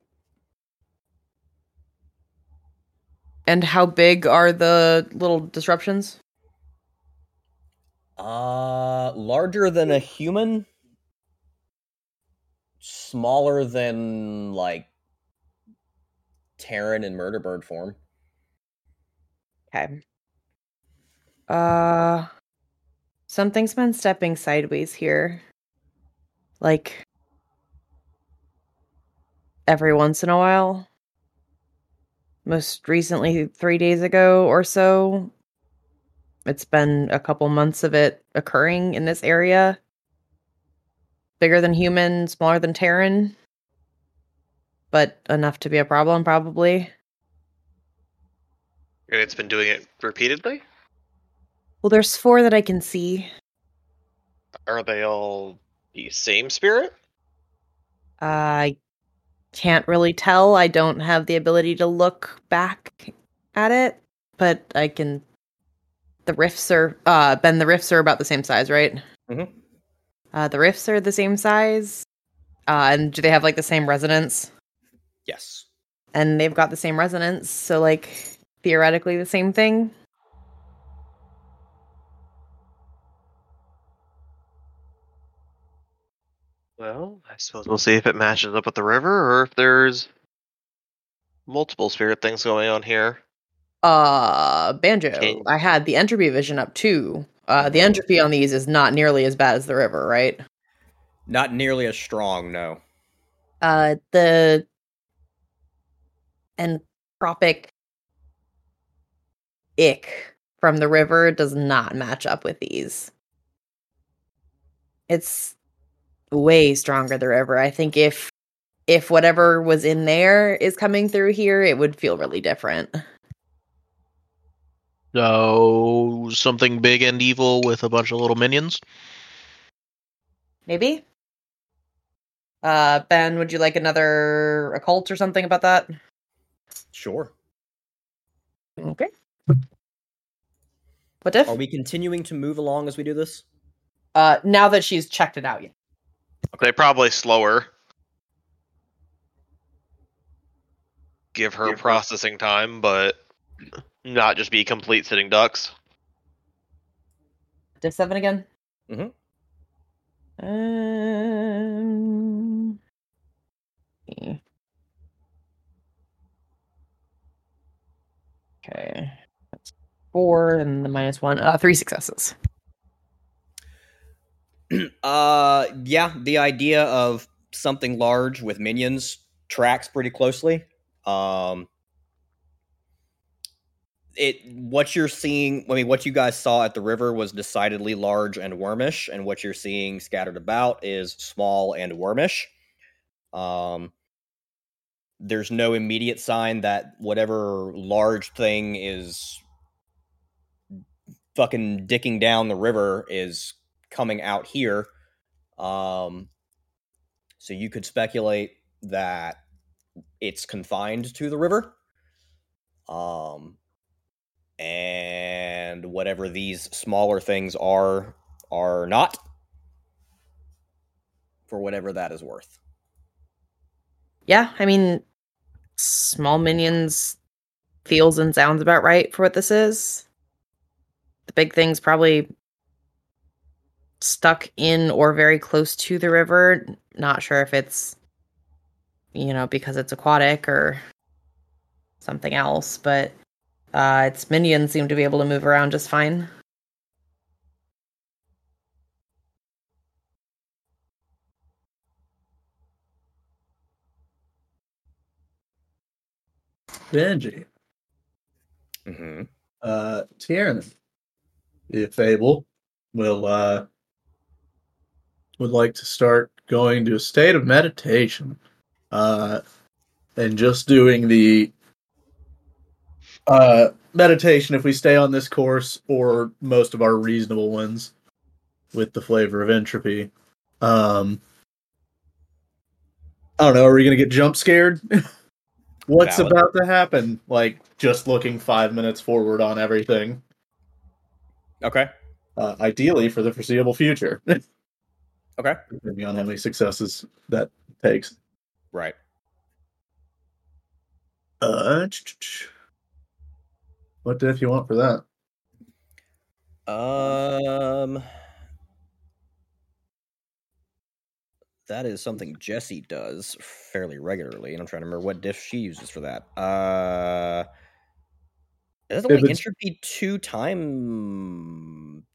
And how big are the little disruptions? Uh, larger than a human, smaller than like Terran and Murderbird form. Okay. Uh, something's been stepping sideways here. Like, every once in a while. Most recently, three days ago or so. It's been a couple months of it occurring in this area. Bigger than human, smaller than Terran. But enough to be a problem, probably. And it's been doing it repeatedly? Well, there's four that I can see. Are they all the same spirit? I can't really tell. I don't have the ability to look back at it, but I can. The rifts are uh Ben. The rifts are about the same size, right? Mm-hmm. Uh, the rifts are the same size. Uh, and do they have like the same resonance? Yes. And they've got the same resonance, so like theoretically the same thing. Well, I suppose we'll see if it matches up with the river or if there's multiple spirit things going on here. Uh, Banjo, Okay. I had the entropy vision up too. Uh, the entropy on these is not nearly as bad as the river, right? Not nearly as strong, no. Uh, the entropic ick from the river does not match up with these. It's way stronger, the river. I think if if whatever was in there is coming through here, it would feel really different. So something big and evil with a bunch of little minions. Maybe? Uh, Ben, would you like another occult or something about that? Sure. Okay. What diff? Are we continuing to move along as we do this? Uh, now that she's checked it out, yeah. They probably slower. Give her Give her- processing time, but not just be complete sitting ducks. Diff seven again. Mhm. Um. yeah. Okay, that's four, and the minus one. Uh, three successes. uh, yeah, the idea of something large with minions tracks pretty closely. Um, it what you're seeing, I mean, what you guys saw at the river was decidedly large and wormish, and what you're seeing scattered about is small and wormish. Um, there's no immediate sign that whatever large thing is fucking dicking down the river is coming out here. Um, so you could speculate that it's confined to the river. Um, and whatever these smaller things are, are not, for whatever that is worth. Yeah, I mean, small minions feels and sounds about right for what this is. The big thing's probably stuck in or very close to the river. Not sure if it's, you know, because it's aquatic or something else, but uh, its minions seem to be able to move around just fine. Benji. Mm-hmm. Uh, Tiernan, if able, will uh would like to start going to a state of meditation, uh, and just doing the uh meditation if we stay on this course, or most of our reasonable ones with the flavor of entropy. Um, I don't know. Are we gonna get jump scared? What's Valid. about to happen? Like just looking five minutes forward on everything. Okay. Uh, ideally for the foreseeable future. Okay. Depending on how many successes that takes. Right. Uh, what diff you want for that? Um, that is something Jessie does fairly regularly, and I'm trying to remember what diff she uses for that. Uh, is it If only it's- entropy two time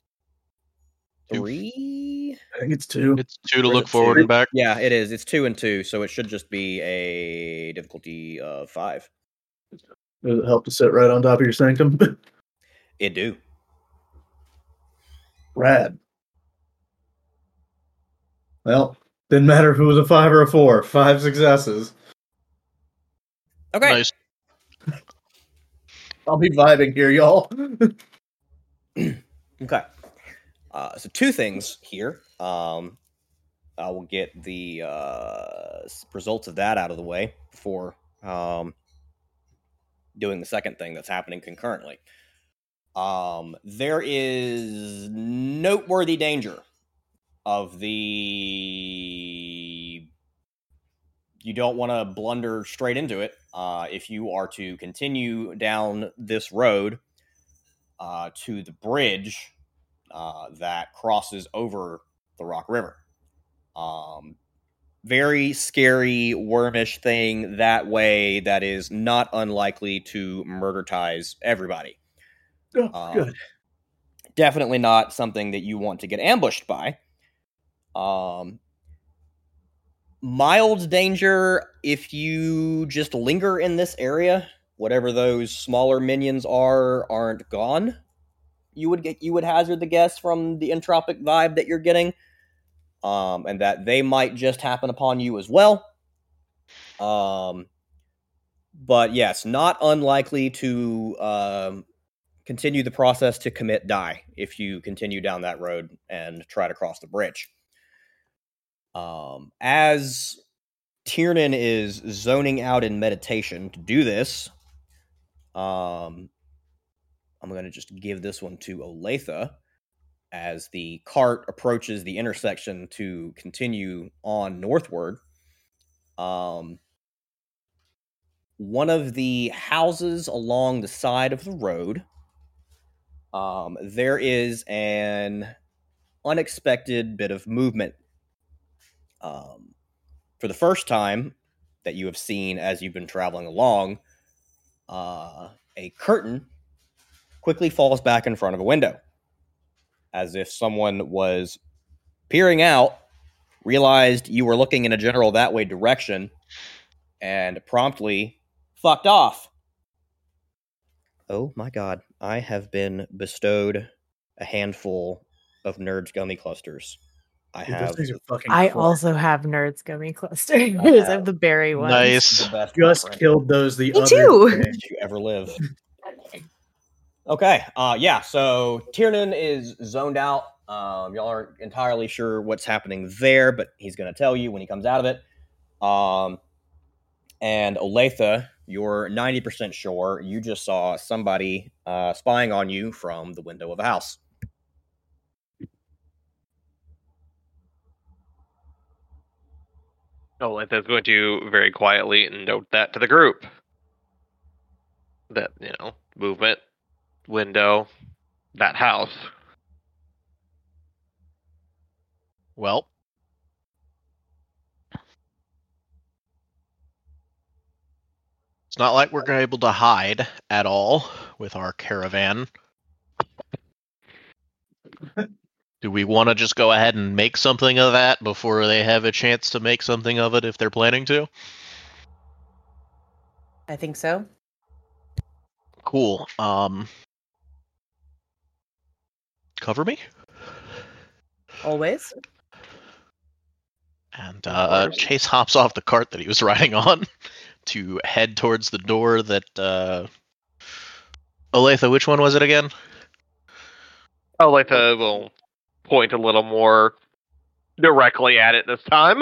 three? I think it's two. It's two to Or is look it forward two? and back. Yeah, it is. It's two and two, so it should just be a difficulty of five. Does it help to sit right on top of your sanctum? It do. Rad. Well, didn't matter if it was a five or a four. Five successes. Okay. Nice. I'll be vibing here, y'all. Okay. Uh, so two things here. Um, I will get the uh, s- results of that out of the way before um, doing the second thing that's happening concurrently. Um, there is noteworthy danger of the. You don't want to blunder straight into it. Uh, if you are to continue down this road uh, to the bridge uh, that crosses over the Rock River. Um, very scary, wormish thing that way that is not unlikely to murder ties everybody. Oh, Um, good. Definitely not something that you want to get ambushed by. Um, mild danger if you just linger in this area. Whatever those smaller minions are aren't gone. You would get you would hazard the guess from the entropic vibe that you're getting, um, and that they might just happen upon you as well. Um, but yes, not unlikely to um, continue the process to commit die if you continue down that road and try to cross the bridge. Um, as Tiernan is zoning out in meditation to do this, um, I'm going to just give this one to Olathe as the cart approaches the intersection to continue on northward. Um, one of the houses along the side of the road, um, there is an unexpected bit of movement. Um, for the first time that you have seen as you've been traveling along, uh, a curtain quickly falls back in front of a window, as if someone was peering out, realized you were looking in a general that way direction, and promptly fucked off. Oh my god, I have been bestowed a handful of Nerds Gummy Clusters. I Dude, have. those things are fucking I fun. also have Nerds Gummy Clusters. I have the berry ones. Nice. The best Just preference. killed those the Me other too. day. Did you ever live? Okay, uh, yeah, so Tiernan is zoned out. Um, y'all aren't entirely sure what's happening there, but he's going to tell you when he comes out of it. Um, and Olathe, you're ninety percent sure you just saw somebody uh, spying on you from the window of a house. Olathe is going to very quietly note that to the group. That, you know, movement, window, that house. Well, it's not like we're able to hide at all with our caravan. Do we want to just go ahead and make something of that before they have a chance to make something of it if they're planning to? I think so. Cool. Um, cover me? Always. And uh, Chase hops off the cart that he was riding on to head towards the door that... Uh... Olathe, which one was it again? Olathe will point a little more directly at it this time.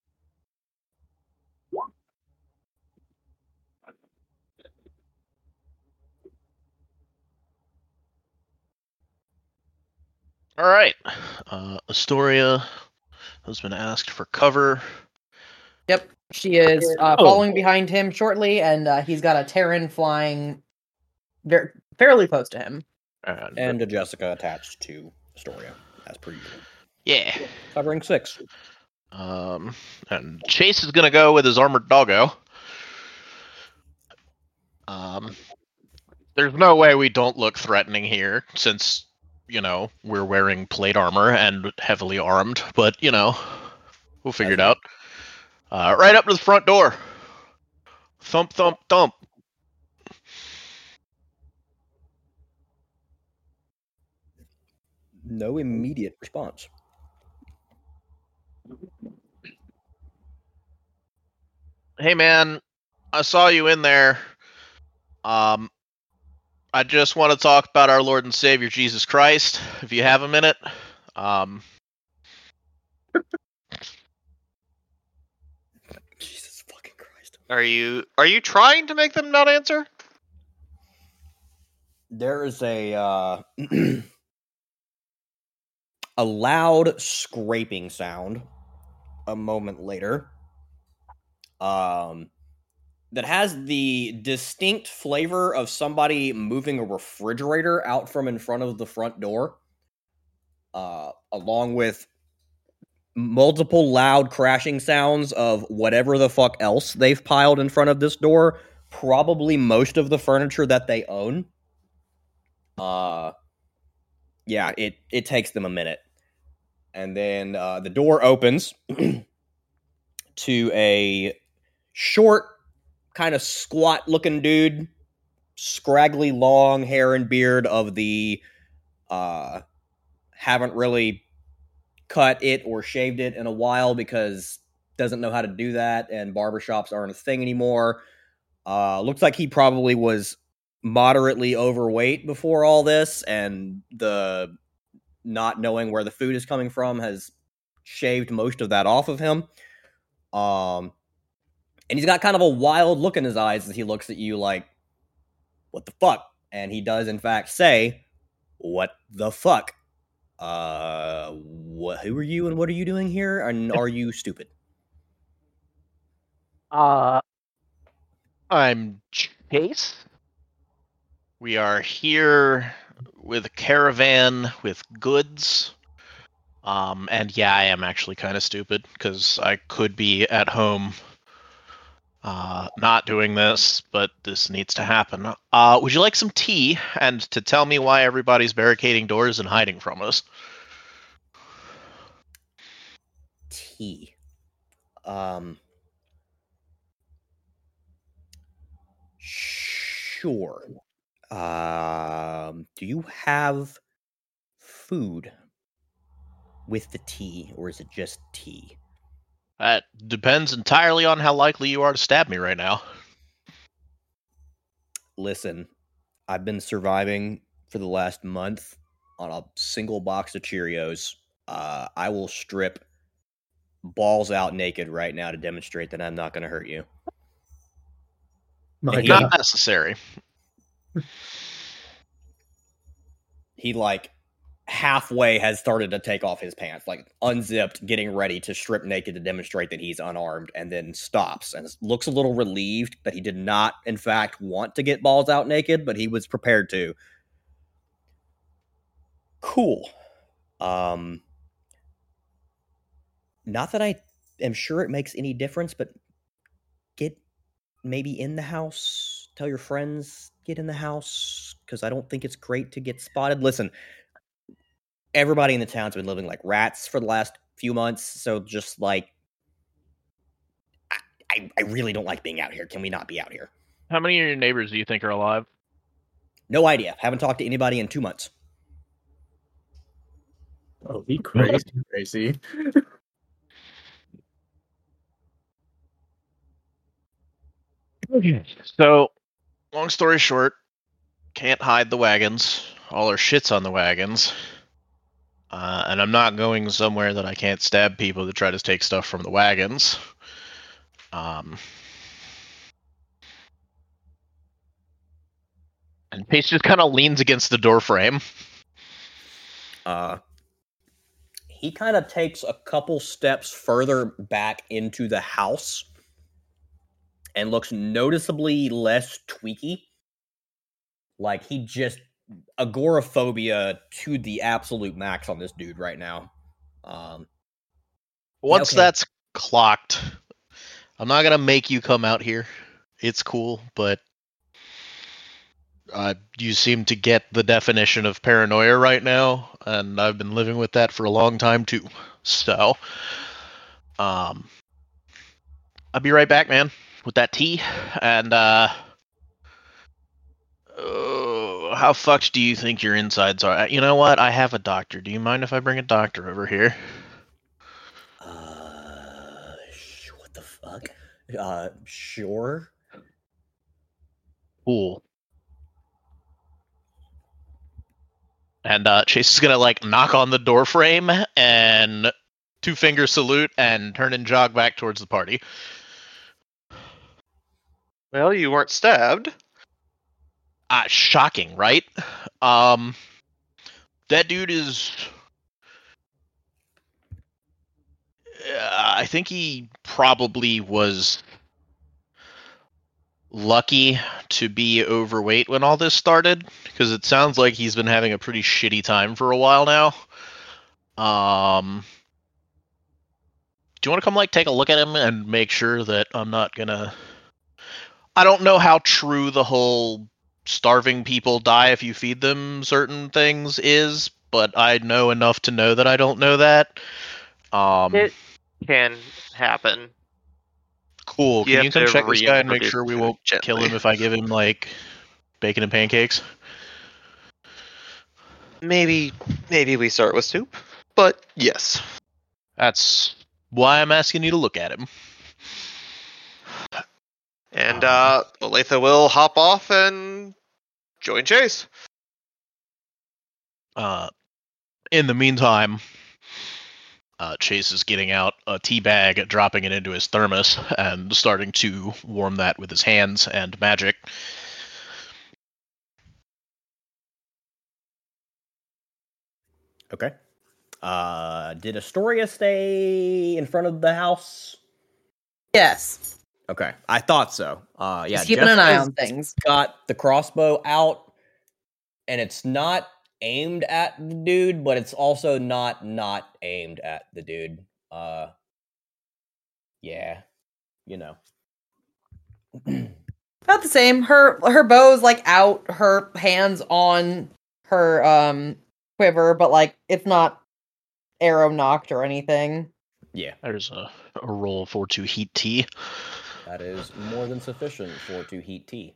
All right. Uh, Astoria has been asked for cover. Yep. She is uh, Oh. following behind him shortly, and uh, he's got a Terran flying very, fairly close to him. And, And a Jessica attached to Astoria, as per usual. yeah. Covering six. Um, and Chase is gonna go with his armored doggo. Um, there's no way we don't look threatening here, since, you know, we're wearing plate armor and heavily armed, but, you know, we'll figure it out. Uh, right up to the front door. Thump, thump, thump. No immediate response. Hey, man, I saw you in there. Um, I just want to talk about our Lord and Savior Jesus Christ, if you have a minute. Um, Jesus fucking Christ. Are you are you trying to make them not answer? There is a uh, a loud scraping sound a moment later. Um, that has the distinct flavor of somebody moving a refrigerator out from in front of the front door, uh, along with multiple loud crashing sounds of whatever the fuck else they've piled in front of this door. Probably most of the furniture that they own. Uh, yeah, it, it takes them a minute. And then uh, the door opens to a short, kind of squat-looking dude, scraggly long hair and beard of the uh, haven't really cut it or shaved it in a while because doesn't know how to do that, and barbershops aren't a thing anymore. Uh, looks like he probably was moderately overweight before all this, and the not knowing where the food is coming from has shaved most of that off of him. Um, and he's got kind of a wild look in his eyes as he looks at you like, what the fuck? and he does in fact say, "What the fuck? Uh, what? Who are you, and what are you doing here? And are you stupid?" Uh, I'm Chase. We are here with a caravan with goods. Um, and yeah, I am actually kind of stupid because I could be at home uh, not doing this, but this needs to happen. Uh, would you like some tea and to tell me why everybody's barricading doors and hiding from us? Tea. Um. Sure. Um. Do you have food with the tea, or is it just tea? That depends entirely on how likely you are to stab me right now. Listen, I've been surviving for the last month on a single box of Cheerios. Uh, I will strip balls out naked right now to demonstrate that I'm not going to hurt you. My And he- God. Not necessary. He, like, halfway has started to take off his pants, like, unzipped, getting ready to strip naked to demonstrate that he's unarmed, and then stops and looks a little relieved that he did not, in fact, want to get balls out naked, but he was prepared to. Cool. Um, not that I am sure it makes any difference, but get maybe in the house. Tell your friends, get in the house, because I don't think it's great to get spotted. Listen, everybody in the town's been living like rats for the last few months, so just like, I, I, I really don't like being out here. Can we not be out here? How many of your neighbors do you think are alive? No idea. Haven't talked to anybody in two months. Oh, be crazy, crazy. Okay. So, long story short, can't hide the wagons. All our shit's on the wagons. Uh, and I'm not going somewhere that I can't stab people to try to take stuff from the wagons. Um, and Pace just kind of leans against the door frame. Uh, he kind of takes a couple steps further back into the house and looks noticeably less tweaky. Like he just agoraphobia to the absolute max on this dude right now. Um, Once okay. that's clocked, I'm not gonna make you come out here. It's cool, but uh, you seem to get the definition of paranoia right now, and I've been living with that for a long time too. So, um, I'll be right back, man, with that tea. And uh, oh, how fucked do you think your insides are? You know what? I have a doctor. Do you mind if I bring a doctor over here? Uh, sh- what the fuck? Uh, sure. Cool. And uh, Chase is gonna like knock on the door frame and two finger salute and turn and jog back towards the party. Well, you weren't stabbed. Ah, shocking, right? Um, that dude is. Uh, I think he probably was lucky to be overweight when all this started, because it sounds like he's been having a pretty shitty time for a while now. Um, do you want to come like take a look at him and make sure that I'm not gonna? I don't know how true the whole starving people die if you feed them certain things is, but I know enough to know that I don't know that. Um, It can happen. cool. You Can have you come to check this guy and make reintroduce sure we him won't gently. kill him if I give him like bacon and pancakes? Maybe, maybe we start with soup, but yes. That's why I'm asking you to look at him. And uh, Olathe will hop off and join Chase. Uh, in the meantime, uh, Chase is getting out a tea bag, dropping it into his thermos, and starting to warm that with his hands and magic. Okay. Uh, did Astoria stay in front of the house? Yes. Okay, I thought so. Uh, yeah, Just keeping an eye Jessica's on things. got the crossbow out, and it's not aimed at the dude, but it's also not not aimed at the dude. Uh, yeah, you know. About the same. Her her bow's like out, her hands on her um quiver, but like it's not arrow knocked or anything. Yeah, There's a, a roll for to heat tea. that is more than sufficient for to heat tea.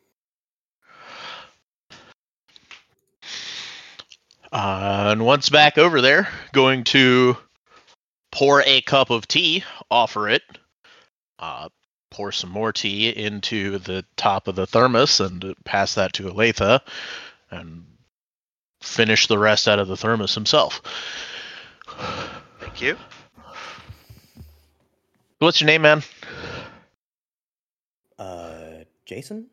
Uh, and once back over there, going to pour a cup of tea, offer it, uh, pour some more tea into the top of the thermos and pass that to Aletha, and finish the rest out of the thermos himself. Thank you. What's your name, man? Uh, Jason?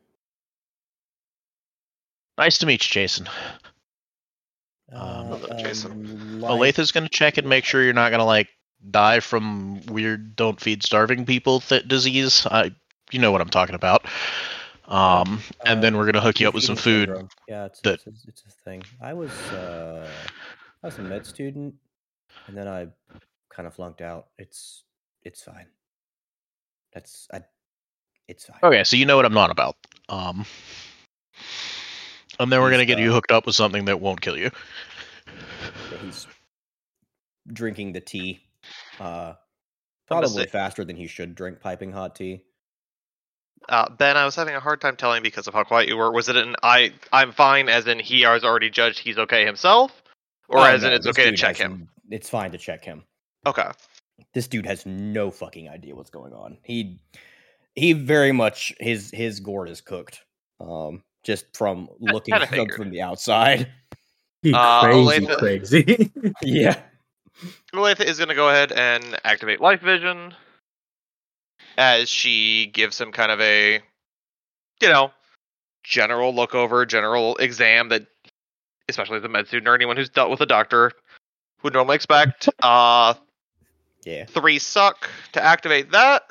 Nice to meet you, Jason. Uh, Hello, Jason. Life- Aletha's gonna check and make sure you're not gonna like die from weird "don't feed starving people" th- disease. I, you know what I'm talking about. Um, and Uh, then we're gonna hook you up with some feeding food. syndrome. Yeah, it's, that- it's, it's a thing. I was uh, I was a med student, and then I kind of flunked out. It's it's fine. That's I. It's fine. Okay, so you know what I'm not about. Um, and then we're He's, gonna get you uh, hooked up with something that won't kill you. Yeah, he's drinking the tea. Uh, I'm gonna probably say- faster than he should drink piping hot tea. Uh, Ben, I was having a hard time telling because of how quiet you were. Was it an I I'm fine as in he has already judged he's okay himself? Or Oh, as in no, it's this okay to dude check has him? n- It's fine to check him. Okay. This dude has no fucking idea what's going on. He he very much his his gourd is cooked. Um, just from looking kinda at him figured. from the outside. You Uh, crazy, Olathe- crazy. Yeah. Olathe is going to go ahead and activate Life Vision as she gives him kind of a, you know, general look over, general exam that, especially the med student or anyone who's dealt with a doctor, would normally expect. Uh, Yeah. three suck to activate that.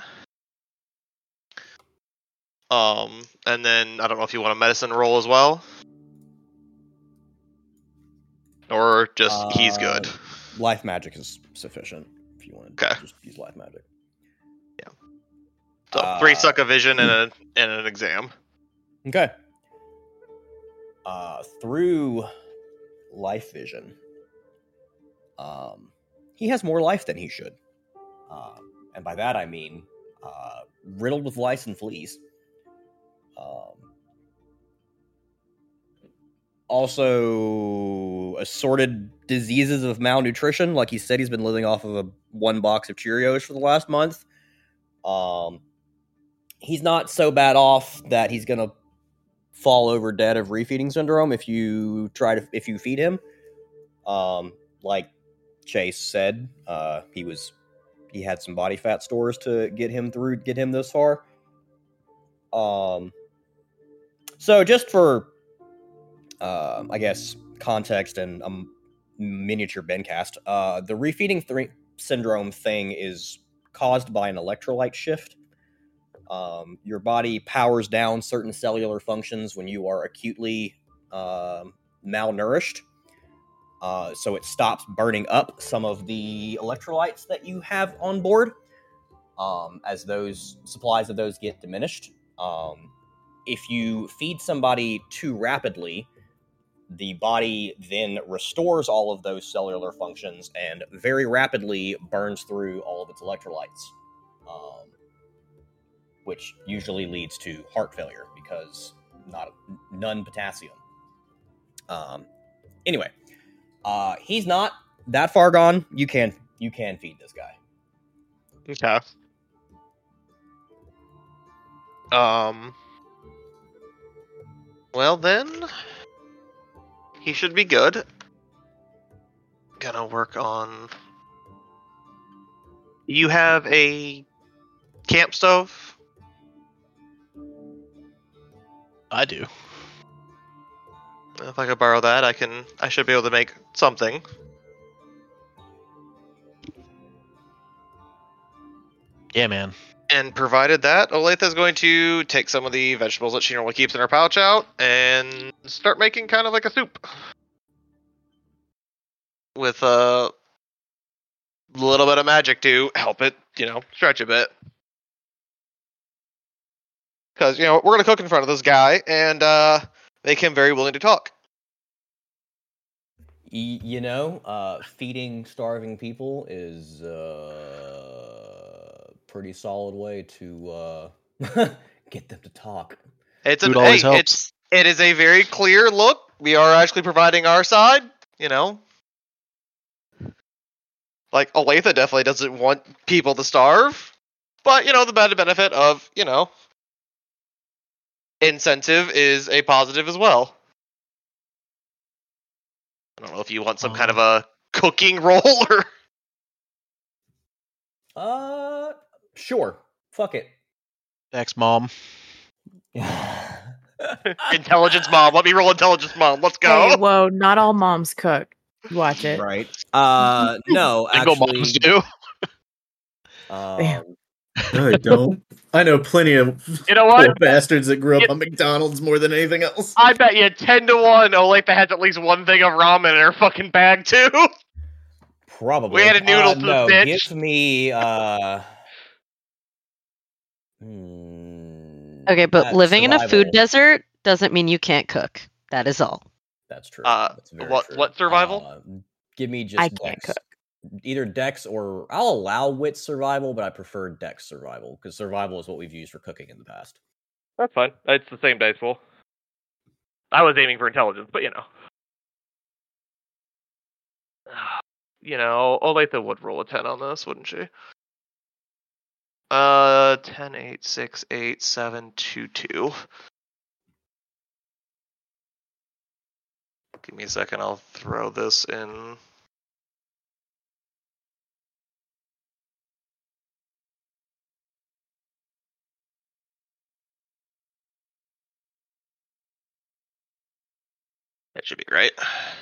Um, and then I don't know if you want a medicine roll as well, or just he's good. Uh, Life magic is sufficient if you want to Okay. just use life magic. So uh, three suck, a vision, and a and an exam. Okay. Uh, through life vision, um, he has more life than he should, uh, and by that I mean uh, riddled with lice and fleas. Um, also, assorted diseases of malnutrition. Like he said, he's been living off of a one box of Cheerios for the last month. Um, he's not so bad off that he's gonna fall over dead of refeeding syndrome if you try to if you feed him. Um, like Chase said, uh, he was he had some body fat stores to get him through, get him this far. Um, so just for uh, I guess context and a miniature Bencast, uh, the refeeding th- syndrome thing is caused by an electrolyte shift. Um, your body powers down certain cellular functions when you are acutely uh, malnourished. Uh, so it stops burning up some of the electrolytes that you have on board um, as those supplies of those get diminished. Um, if you feed somebody too rapidly, the body then restores all of those cellular functions and very rapidly burns through all of its electrolytes. Um, which usually leads to heart failure because not none potassium. Um, anyway, uh, he's not that far gone. You can you can feed this guy. Okay. Um. Well then, he should be good. Gonna work on. You have a camp stove? I do. If I could borrow that, I can. I should be able to make something. Yeah, man. And provided that, Olathe is going to take some of the vegetables that she normally keeps in her pouch out and start making kind of like a soup. With a little bit of magic to help it, you know, stretch a bit. Because, you know, we're going to cook in front of this guy and uh, make him very willing to talk. Y- you know, uh, feeding starving people is a pretty solid way to uh, get them to talk. It's a, Food hey, always helps. it's it is a very clear look. We are actually providing our side, you know. Like, Olathe definitely doesn't want people to starve. But, you know, the bad benefit of, you know, incentive is a positive as well. I don't know if you want some Um, kind of a cooking role or... Uh, sure. Fuck it. Ex mom. Intelligence mom. Let me roll intelligence mom. Let's go. Hey, whoa! Not all moms cook. Watch it. Right. Uh, no, Single actually, moms do. um, No, I don't. I know plenty of You know poor what? bastards that grew up It- on McDonald's more than anything else. I bet you ten to one Olathe has at least one thing of ramen in her fucking bag, too. probably. We had a noodle uh, to no, bitch. give me, uh... hmm, Okay, but that living in a food survival. desert doesn't mean you can't cook. That is all. That's true. Uh, That's very what- true. what survival? Uh, give me just I can't Dex. cook. Either Dex or I'll allow wit survival, but I prefer Dex survival because survival is what we've used for cooking in the past. That's fine. It's the same dice pool. I was aiming for intelligence, but you know. You know, Olathe would roll a ten on this, wouldn't she? Uh, ten, eight, six, eight, seven, two, two. Give me a second, I'll throw this in. That should be right.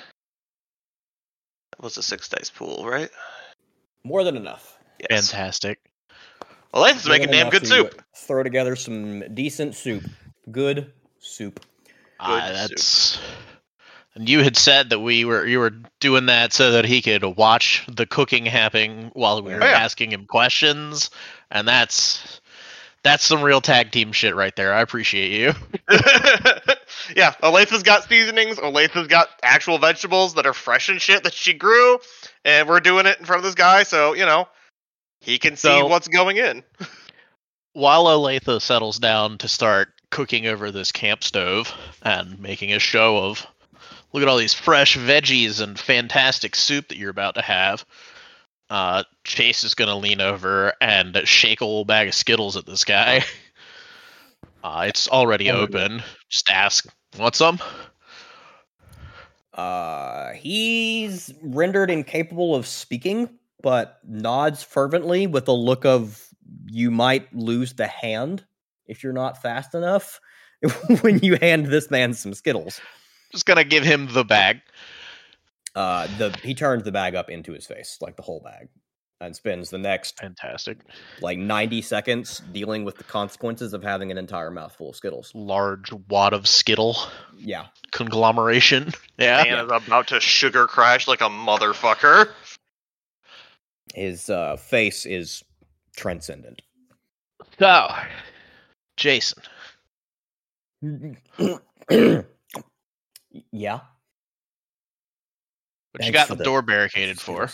That was a six dice pool, right? More than enough. Yes. Fantastic. Olathe More making than damn enough good to soup. Throw together some decent soup. Good soup. Ah, Good that's. And you had said that we were you were doing that so that he could watch the cooking happening while we were Oh, yeah. asking him questions, and that's that's some real tag team shit right there. I appreciate you. Yeah, Olathe got seasonings. Olathe got actual vegetables that are fresh and shit that she grew, and we're doing it in front of this guy, so you know he can see So- what's going in. While Olathe settles down to start cooking over this camp stove and making a show of, look at all these fresh veggies and fantastic soup that you're about to have, uh, Chase is going to lean over and shake a little bag of Skittles at this guy. Uh, it's already Oh, open. Just ask, want some? Uh, he's rendered incapable of speaking, but nods fervently with a look of you might lose the hand if you're not fast enough when you hand this man some Skittles. Just going to give him the bag. Uh, the he turns the bag up into his face, like the whole bag, and spends the next Fantastic. like ninety seconds dealing with the consequences of having an entire mouthful of Skittles. Large wad of Skittle Yeah. conglomeration. Yeah. Man is about to sugar crash like a motherfucker. His uh, face is transcendent. So, Jason, Yeah. what you Thanks got for the the- door barricaded for?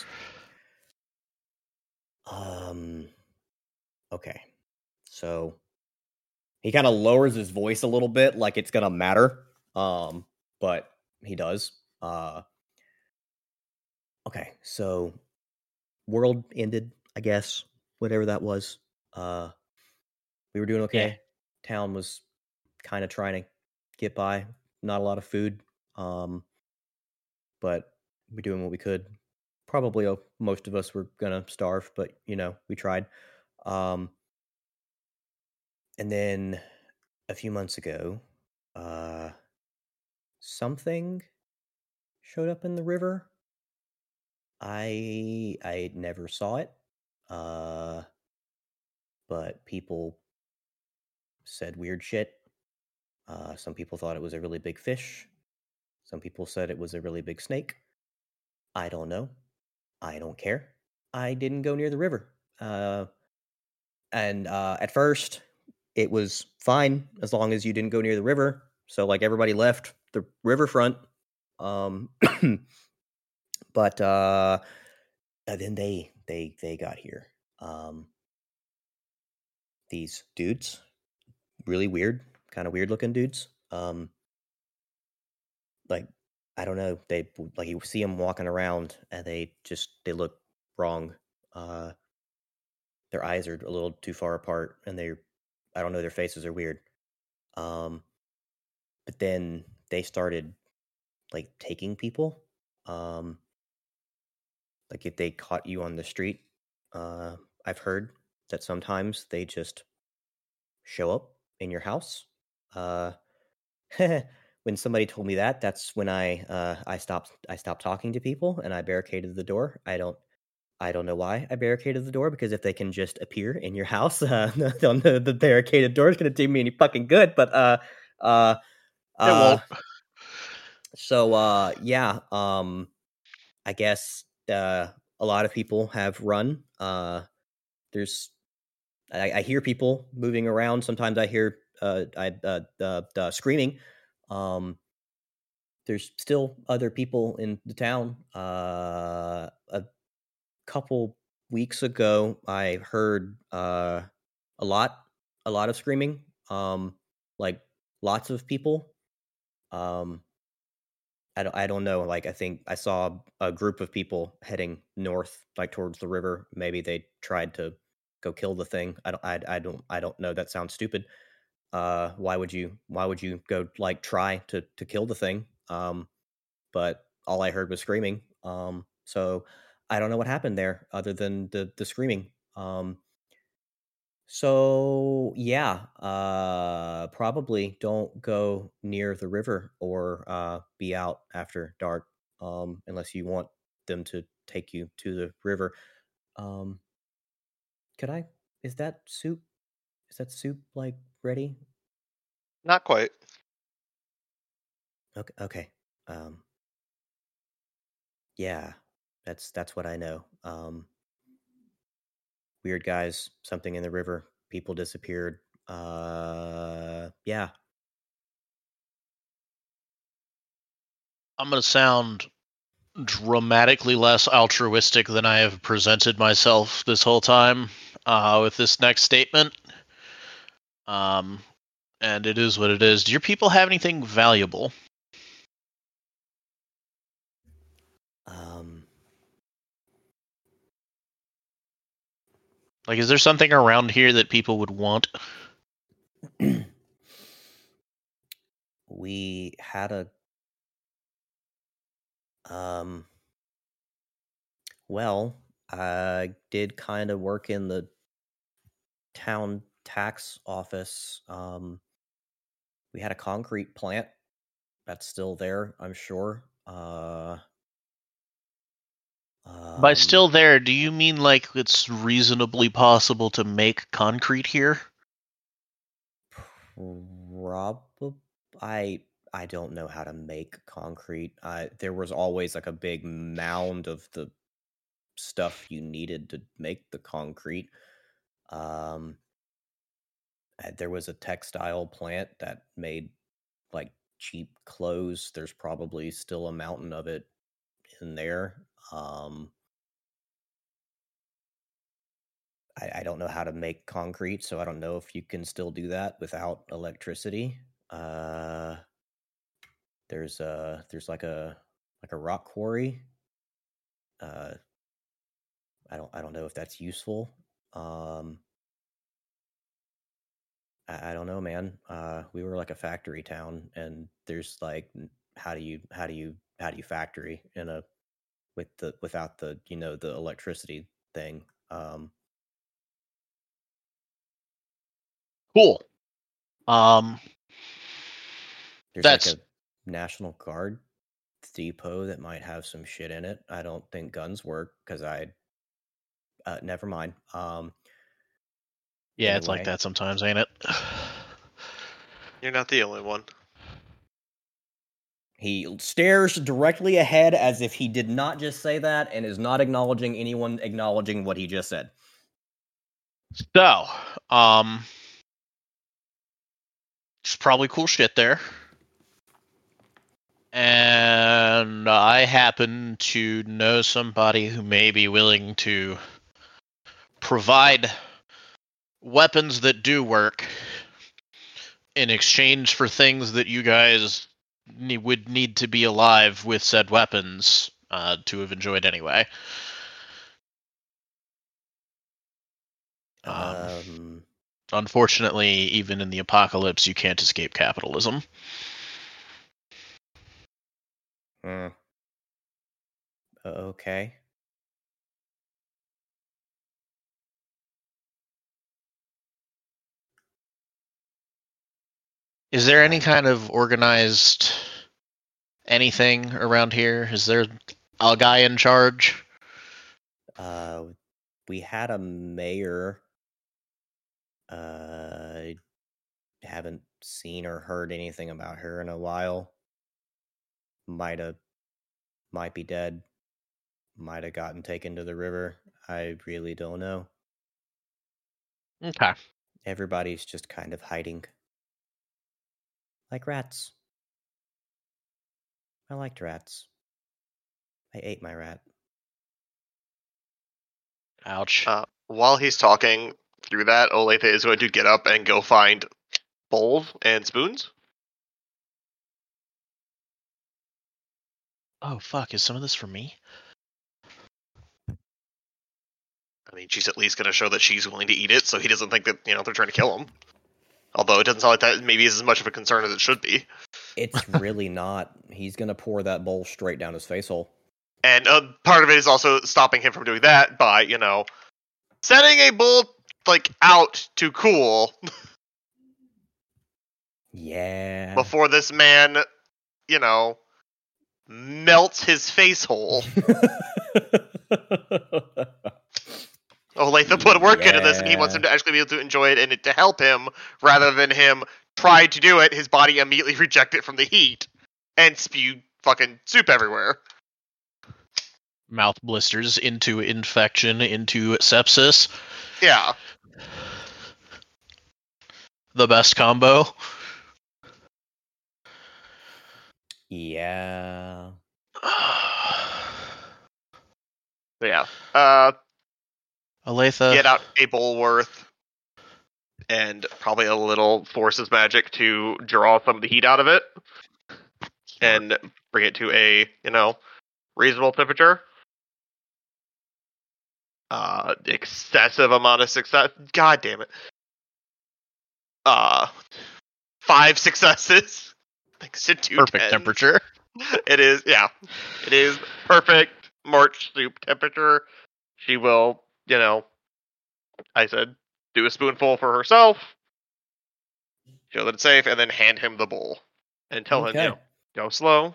Um. Okay. So he kind of lowers his voice a little bit, like it's gonna matter. Um, but he does. Uh. Okay. So world ended, I guess. Whatever that was. Uh. We were doing okay. Town was kind of trying to get by. Not a lot of food. Um. But we're doing what we could. Probably uh, most of us were gonna starve, but you know we tried. Um, and then a few months ago, uh, something showed up in the river. I I never saw it. Uh, but people said weird shit. Uh, some people thought it was a really big fish. Some people said it was a really big snake. I don't know. I don't care. I didn't go near the river. Uh, and uh, at first, it was fine as long as you didn't go near the river. So, like, everybody left the riverfront. Um, but uh, and then they they they got here. Um, these dudes, really weird, kind of weird looking dudes. Um, like I don't know, they like you see them walking around and they just they look wrong. Uh, their eyes are a little too far apart, and they're I don't know, their faces are weird. Um, but then they started like taking people. Um, like if they caught you on the street, uh, I've heard that sometimes they just show up in your house. Uh, when somebody told me that, that's when I uh, I stopped I stopped talking to people and I barricaded the door. I don't I don't know why I barricaded the door, because if they can just appear in your house, uh, they'll know the barricaded door is going to do me any fucking good. But uh, uh, It uh, won't. so uh, yeah, um, I guess uh, a lot of people have run. Uh, there's I, I hear people moving around. Sometimes I hear uh, I uh, uh, uh, screaming. Um, there's still other people in the town. Uh, a couple weeks ago, I heard uh, a lot, a lot of screaming. Um, like lots of people. Um, I don't, I don't know. Like I think I saw a group of people heading north, like towards the river. Maybe they tried to go kill the thing. I don't, I, I don't, I don't know. That sounds stupid. Uh, why would you? Why would you go like try to to kill the thing? Um, but all I heard was screaming. Um, so I don't know what happened there other than the the screaming. Um, so yeah, uh, probably don't go near the river or uh, be out after dark, um, unless you want them to take you to the river. Um, could I? Is that soup? Is that soup like ready? Not quite. Okay. Okay. Um, yeah, that's that's what I know. Um, weird guys, something in the river, people disappeared. Uh, yeah. I'm going to sound dramatically less altruistic than I have presented myself this whole time uh, with this next statement. Um, and it is what it is. Do your people have anything valuable? Um, Like, is there something around here that people would want? we had a um well, I did kind of work in the town tax office. Um, we had a concrete plant that's still there, I'm sure. Uh, By um, still there, do you mean like it's reasonably possible to make concrete here? Probably, I I don't know how to make concrete. I there was always like a big mound of the stuff you needed to make the concrete. Um, uh, there was a textile plant that made like cheap clothes. There's probably still a mountain of it in there. Um, I, I don't know how to make concrete, so I don't know if you can still do that without electricity. Uh, there's a there's like a like a rock quarry. Uh, I don't I don't know if that's useful. Um, I, I don't know, man. Uh, we were like a factory town, and there's like, n- how do you how do you how do you factory in a with the without the you know the electricity thing? Um, Cool. Um, there's that's like a National Guard depot that might have some shit in it. I don't think guns work because I uh, never mind. Um, Yeah, it's like Anyway. that sometimes, ain't it? You're not the only one. He stares directly ahead as if he did not just say that and is not acknowledging anyone acknowledging what he just said. So, um, it's probably cool shit there. And I happen to know somebody who may be willing to provide weapons that do work in exchange for things that you guys ne- would need to be alive with said weapons uh, to have enjoyed anyway. Um, Um, unfortunately, even in the apocalypse, you can't escape capitalism. hmm. Okay. Is there any Uh, kind of organized anything around here? Is there a guy in charge? Uh, we had a mayor. Uh, haven't seen or heard anything about her in a while. Might have, might be dead. Might have gotten taken to the river. I really don't know. Okay. Everybody's just kind of hiding. Like rats. I liked rats. I ate my rat. Ouch. Uh, while he's talking through that, Olathe is going to get up and go find bowls and spoons. Oh, fuck. Is some of this for me? I mean, she's at least going to show that she's willing to eat it, so he doesn't think that, you know, they're trying to kill him. Although it doesn't sound like that maybe is as much of a concern as it should be. It's really not. He's gonna pour that bowl straight down his face hole. And uh, part of it is also stopping him from doing that by, you know, setting a bowl, like, out to cool Yeah. before this man, you know, melts his face hole. Olathe put work into this, and he wants him to actually be able to enjoy it and it to help him, rather than him try to do it, his body immediately reject it from the heat, and spew fucking soup everywhere. Mouth blisters into infection into sepsis. Yeah. The best combo. Yeah. But yeah. Uh, Olathe. get out a bowl worth, and probably a little forces magic to draw some of the heat out of it, and bring it to a, you know, reasonable temperature. Uh, excessive amount of success. God damn it. Uh, five successes. Thanks to two Perfect tens. temperature. It is, yeah. It is perfect March soup temperature. She will, you know, I said, do a spoonful for herself, show that it's safe, and then hand him the bowl. And tell him, you know, go slow.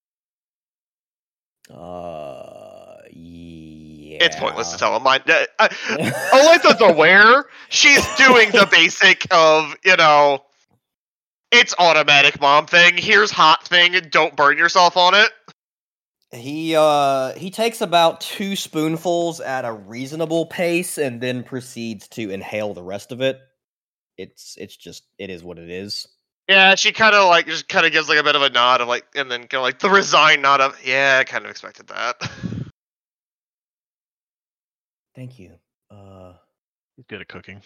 Uh, yeah. It's pointless to tell him. Mine, uh, uh, Olathe's aware. She's doing the basic of, you know, it's automatic mom thing. Here's hot thing. Don't burn yourself on it. He uh he takes about two spoonfuls at a reasonable pace and then proceeds to inhale the rest of it. It's it's just it is what it is. Yeah, she kind of like just kind of gives like a bit of a nod of like, and then kind of like the resigned nod of, yeah, I kind of expected that. Thank you. Uh, He's good at cooking.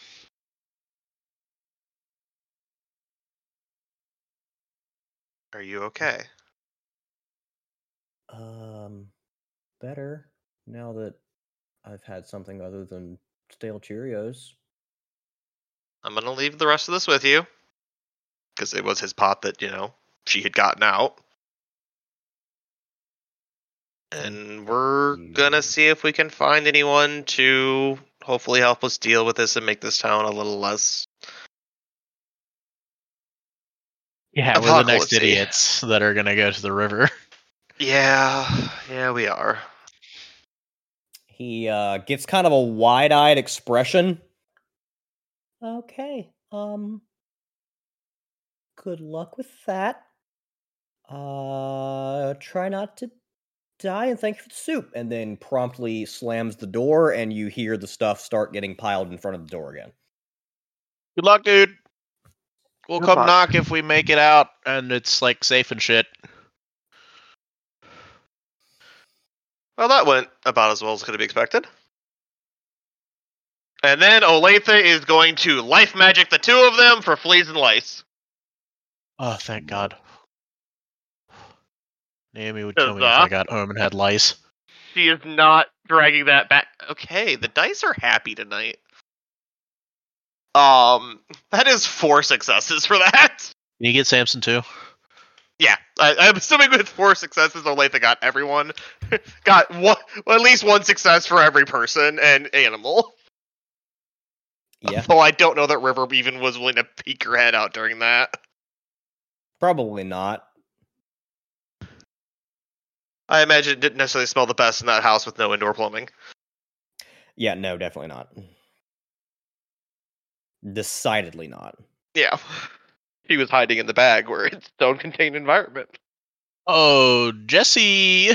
Are you okay? um, better now that I've had something other than stale Cheerios. I'm gonna leave the rest of this with you, because it was his pot that, you know, she had gotten out. And we're gonna see if we can find anyone to hopefully help us deal with this and make this town a little less. Yeah, we're the next Apocalypse-y. idiots that are gonna go to the river. Yeah, yeah, we are. He uh gets kind of a wide-eyed expression. Okay. Um. Good luck with that. Uh, try not to die, and thank you for the soup. And then promptly slams the door, and you hear the stuff start getting piled in front of the door again. Good luck, dude. We'll No come problem. knock if we make it out, and it's like safe and shit. Well, that went about as well as could be expected. And then Olathe is going to life magic the two of them for fleas and lice. Oh, thank God. Naomi would kill me if Huzzah. I got home and had lice. She is not dragging that back. Okay, the dice are happy tonight. Um, that is four successes for that. Can you get Samson too? Yeah, I, I'm assuming with four successes, Olathe got everyone. got one, well, at least one success for every person and animal. Yeah, Though I don't know that River even was willing to peek her head out during that. probably not. I imagine it didn't necessarily smell the best in that house with no indoor plumbing. Yeah, no, definitely not. Decidedly not. Yeah. He was hiding in the bag where it's stone-contained environment. Oh, Jesse,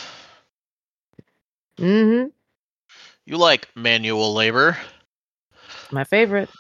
Mm-hmm. you like manual labor. My favorite.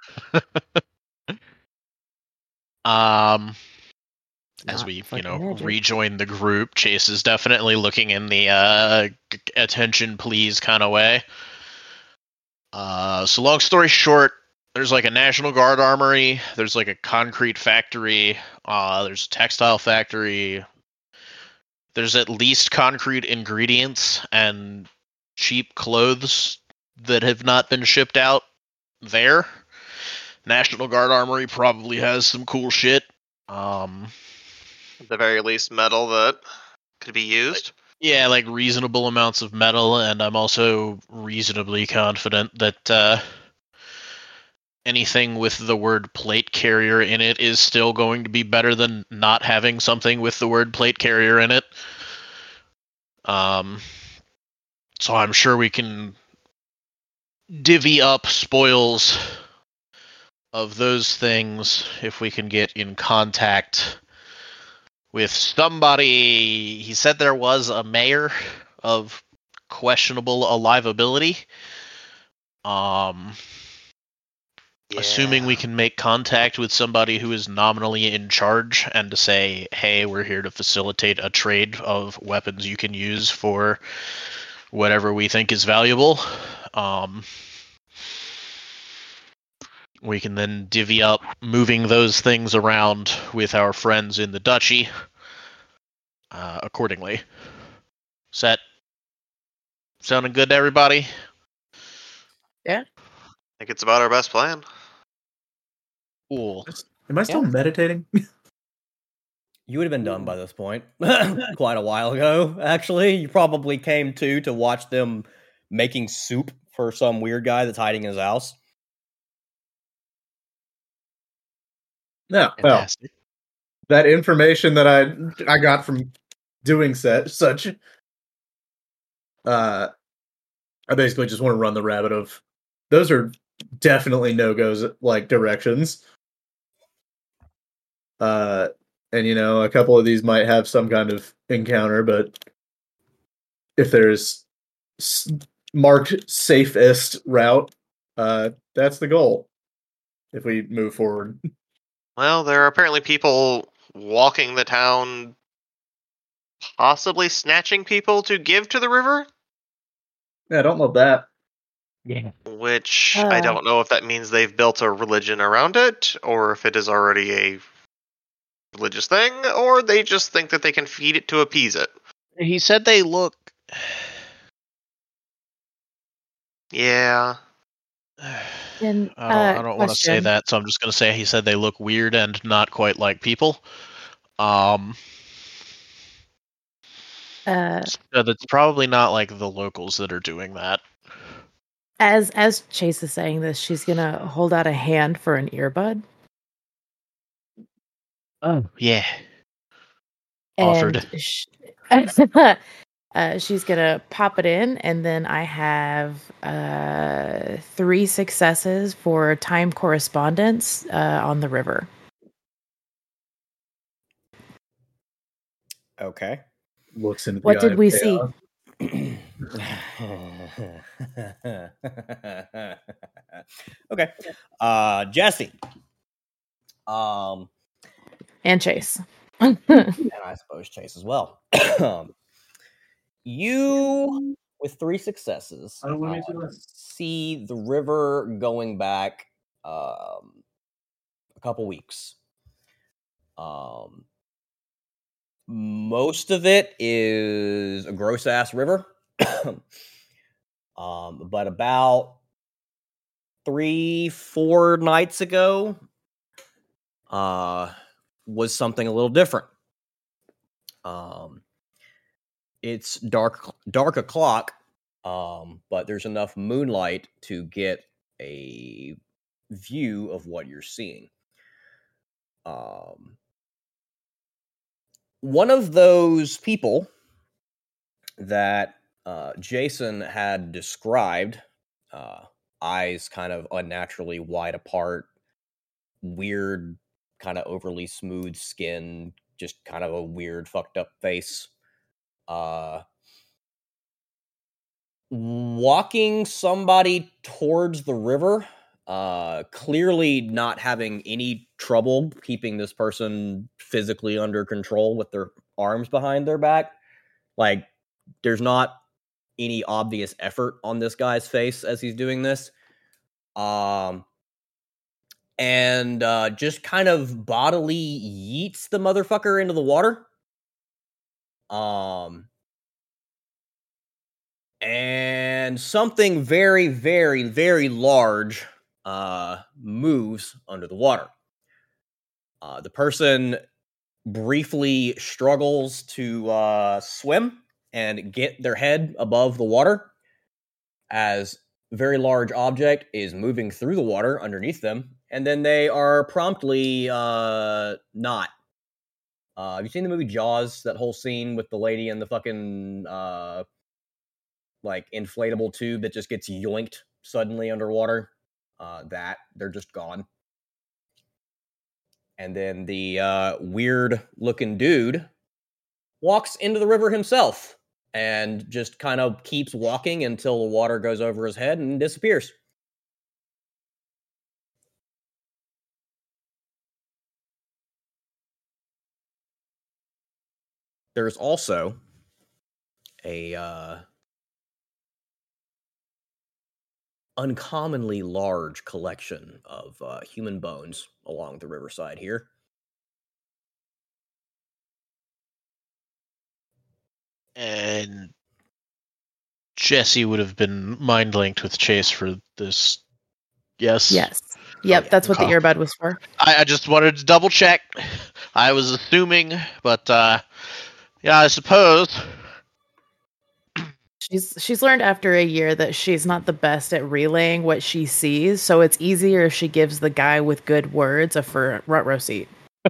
Um, as Not we, you fucking know, magic. rejoin the group, Chase is definitely looking in the uh, g- attention please kind of way. Uh, so long story short, there's like a National Guard armory, there's like a concrete factory, uh, there's a textile factory, there's at least concrete ingredients and cheap clothes that have not been shipped out there. National Guard armory probably has some cool shit. Um, At the very least, metal that could be used. yeah, like reasonable amounts of metal, and I'm also reasonably confident that uh, anything with the word plate carrier in it is still going to be better than not having something with the word plate carrier in it. Um, so I'm sure we can divvy up spoils of those things if we can get in contact with somebody. He said there was a mayor of questionable aliveability. Um, Assuming we can make contact with somebody who is nominally in charge and to say, hey, we're here to facilitate a trade of weapons you can use for whatever we think is valuable. Um, we can then divvy up moving those things around with our friends in the duchy uh, accordingly. Set? Sounding good to everybody? I think it's about our best plan. Cool. Am I still Yeah. meditating? You would have been done by this point quite a while ago, actually. You probably came to to watch them making soup for some weird guy that's hiding in his house. No. Well, Fantastic. that information that I I got from doing set such uh I basically just want to run the rabbit of those are definitely no-goes like directions. Uh and you know, a couple of these might have some kind of encounter, but if there's s- marked safest route, uh that's the goal. If we move forward. Well, there are apparently people walking the town, possibly snatching people to give to the river, Yeah, I don't love that. Yeah. which I Uh. don't know if that means they've built a religion around it, or if it is already a religious thing, or they just think that they can feed it to appease it. He said they look. Yeah. And, I don't, uh, I don't want to say question. that, so I'm just going to say he said they look weird and not quite like people. Um, Uh, so that's probably not like the locals that are doing that. as as Chase is saying this, she's gonna hold out a hand for an earbud. Oh, yeah. And Offered. sh- Uh, she's gonna pop it in, and then I have uh, three successes for time correspondence uh, on the river. Okay. Looks into the What eye did of we chaos. see? Okay. Uh, Jesse. Um, And Chase. and I suppose Chase as well. Um, you, with three successes, I don't want uh, me to do that. see the river going back um, a couple weeks. Um, most of it is a gross ass river. um, but about three, four nights ago, uh, was something a little different. Um, it's dark, dark o'clock, um, but there's enough moonlight to get a view of what you're seeing. Um, one of those people that uh, Jason had described, uh, eyes kind of unnaturally wide apart, weird, kind of overly smooth skin, just kind of a weird, fucked up face. Uh, walking somebody towards the river, uh, clearly not having any trouble keeping this person physically under control with their arms behind their back. Like, there's not any obvious effort on this guy's face as he's doing this. Um, and uh, just kind of bodily yeets the motherfucker into the water. Um, and something very, very, very large uh, moves under the water. Uh, the person briefly struggles to uh, swim and get their head above the water as a very large object is moving through the water underneath them, and then they are promptly uh, not. Uh, have you seen the movie Jaws? That whole scene with the lady and the fucking uh, like inflatable tube that just gets yoinked suddenly underwater. Uh, that they're just gone. And then the uh, weird looking dude walks into the river himself and just kind of keeps walking until the water goes over his head and disappears. There's also a uh, uncommonly large collection of uh, human bones along the riverside here. And Jesse would have been mind linked with Chase for this. Yes. Yes. Yep, yeah. that's what the Oh. earbud was for. I, I just wanted to double check. I was assuming, but uh, yeah, I suppose. She's she's learned after a year that she's not the best at relaying what she sees, so it's easier if she gives the guy with good words a front row seat.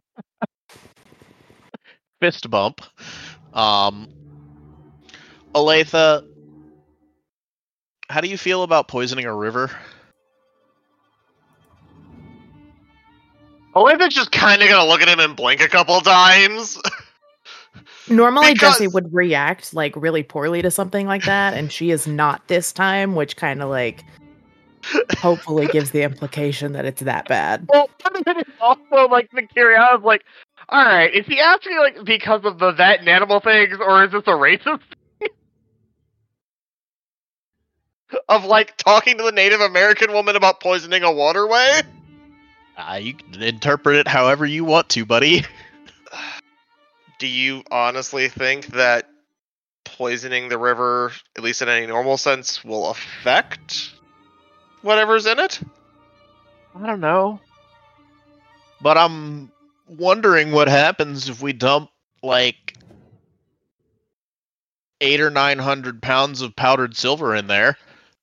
Fist bump. Um, Aletha, how do you feel about poisoning a river? Olympic's just kind of gonna look at him and blink a couple times. Normally, Because- Jesse would react like really poorly to something like that, and she is not this time, which kind of like hopefully gives the implication that it's that bad. Well, part of it is also like the curiosity of like, all right, is he asking like because of the vet and animal things, or is this a racist thing? Of like talking to the Native American woman about poisoning a waterway? Uh, you can interpret it however you want to, buddy. Do you honestly think that poisoning the river, at least in any normal sense, will affect whatever's in it? I don't know. But I'm wondering what happens if we dump, like, eight or nine hundred pounds of powdered silver in there.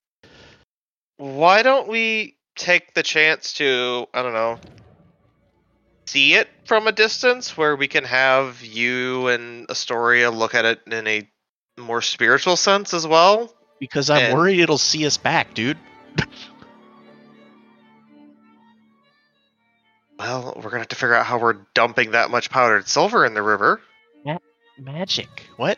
Why don't we take the chance to, I don't know, see it from a distance where we can have you and Astoria look at it in a more spiritual sense as well. Because I'm And- worried it'll see us back, dude. Well, we're gonna have to figure out how we're dumping that much powdered silver in the river. Magic. What?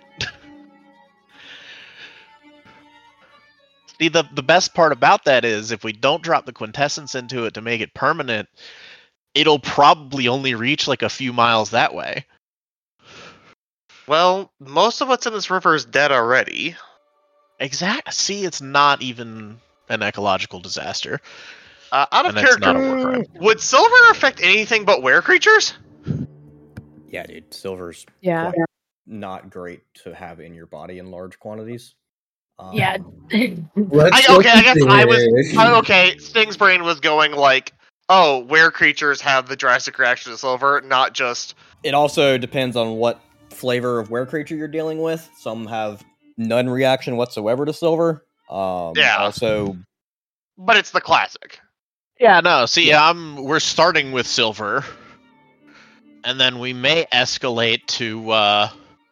See, the, the best part about that is if we don't drop the quintessence into it to make it permanent, it'll probably only reach like a few miles that way. Well, most of what's in this river is dead already. Exact. See, it's not even an ecological disaster. Uh, out of And that's not a character, war crime. would silver affect anything but were creatures? Yeah, dude, silver's Yeah. quite not great to have in your body in large quantities. Um, Yeah. Let's I, okay, I look guess at I was it. I- okay. Sting's brain was going like, oh, were creatures have the drastic reaction to silver, not just. It also depends on what flavor of were creature you're dealing with. Some have none reaction whatsoever to silver. Um, Yeah. Also, But it's the classic. Yeah, no. See, I'm we're starting with silver, and then we may escalate to uh,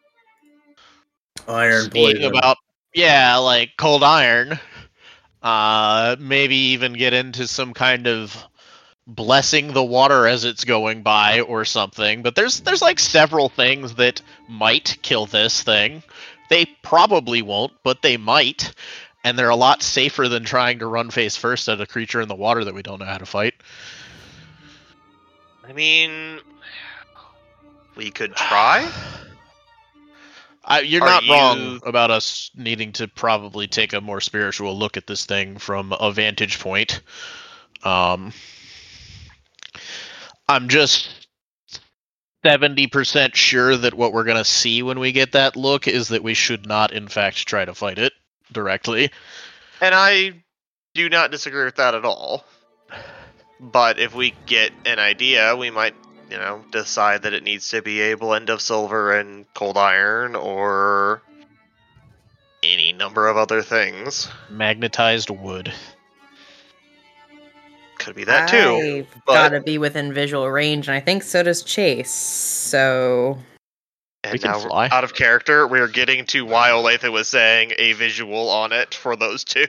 Iron speaking poison. about yeah, like cold iron. Uh, maybe even get into some kind of blessing the water as it's going by or something. But there's there's like several things that might kill this thing. They probably won't, but they might. And they're a lot safer than trying to run face first at a creature in the water that we don't know how to fight. I mean, we could try. I, you're Are not you- wrong about us needing to probably take a more spiritual look at this thing from a vantage point. Um, I'm just seventy percent sure that what we're going to see when we get that look is that we should not, in fact, try to fight it directly. And I do not disagree with that at all. But if we get an idea, we might, you know, decide that it needs to be a blend of silver and cold iron or any number of other things. Magnetized wood. Could be that too. I've but- gotta be within visual range, and I think so does Chase. So And We can now, fly. out of character, we're getting to why Olathe was saying a visual on it for those two.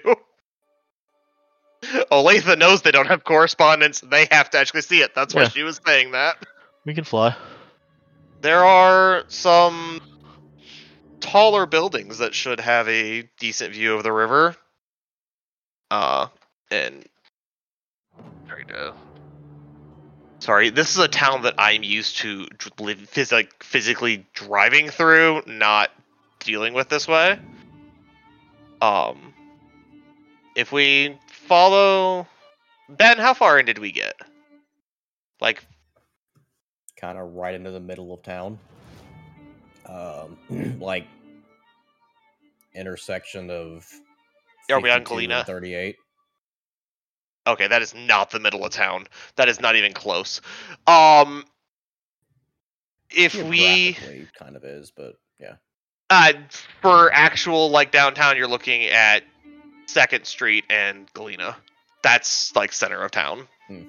Olathe knows they don't have correspondence. They have to actually see it. That's why Yeah. she was saying that. We can fly. There are some taller buildings that should have a decent view of the river. Uh, and trying to. Sorry, this is a town that I'm used to dr- live, phys- like physically driving through, not dealing with this way. Um, if we follow Ben, how far in did we get? Like, kind of right into the middle of town. Um, like intersection of. Are we on fifty-two and Galena? thirty-eight. okay, that is not the middle of town. That is not even close. Um, if we Geographically kind of is, but yeah. uh for actual like downtown, you're looking at Second Street and Galena. That's like center of town. Hmm.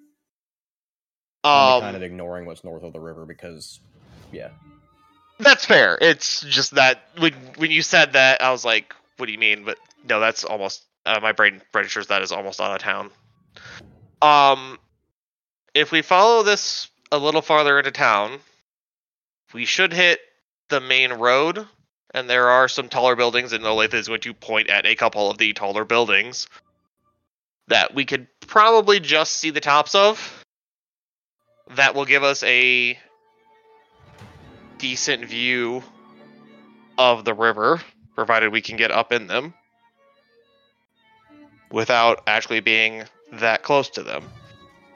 I'm Um, kind of ignoring what's north of the river because, yeah. That's fair. It's just that when when you said that, I was like, "What do you mean?" But no, that's almost uh, my brain registers that as almost out of town. Um, if we follow this a little farther into town, we should hit the main road, and there are some taller buildings, and Olathe is going to point at a couple of the taller buildings that we could probably just see the tops of. That will give us a decent view of the river, provided we can get up in them without actually being that close to them.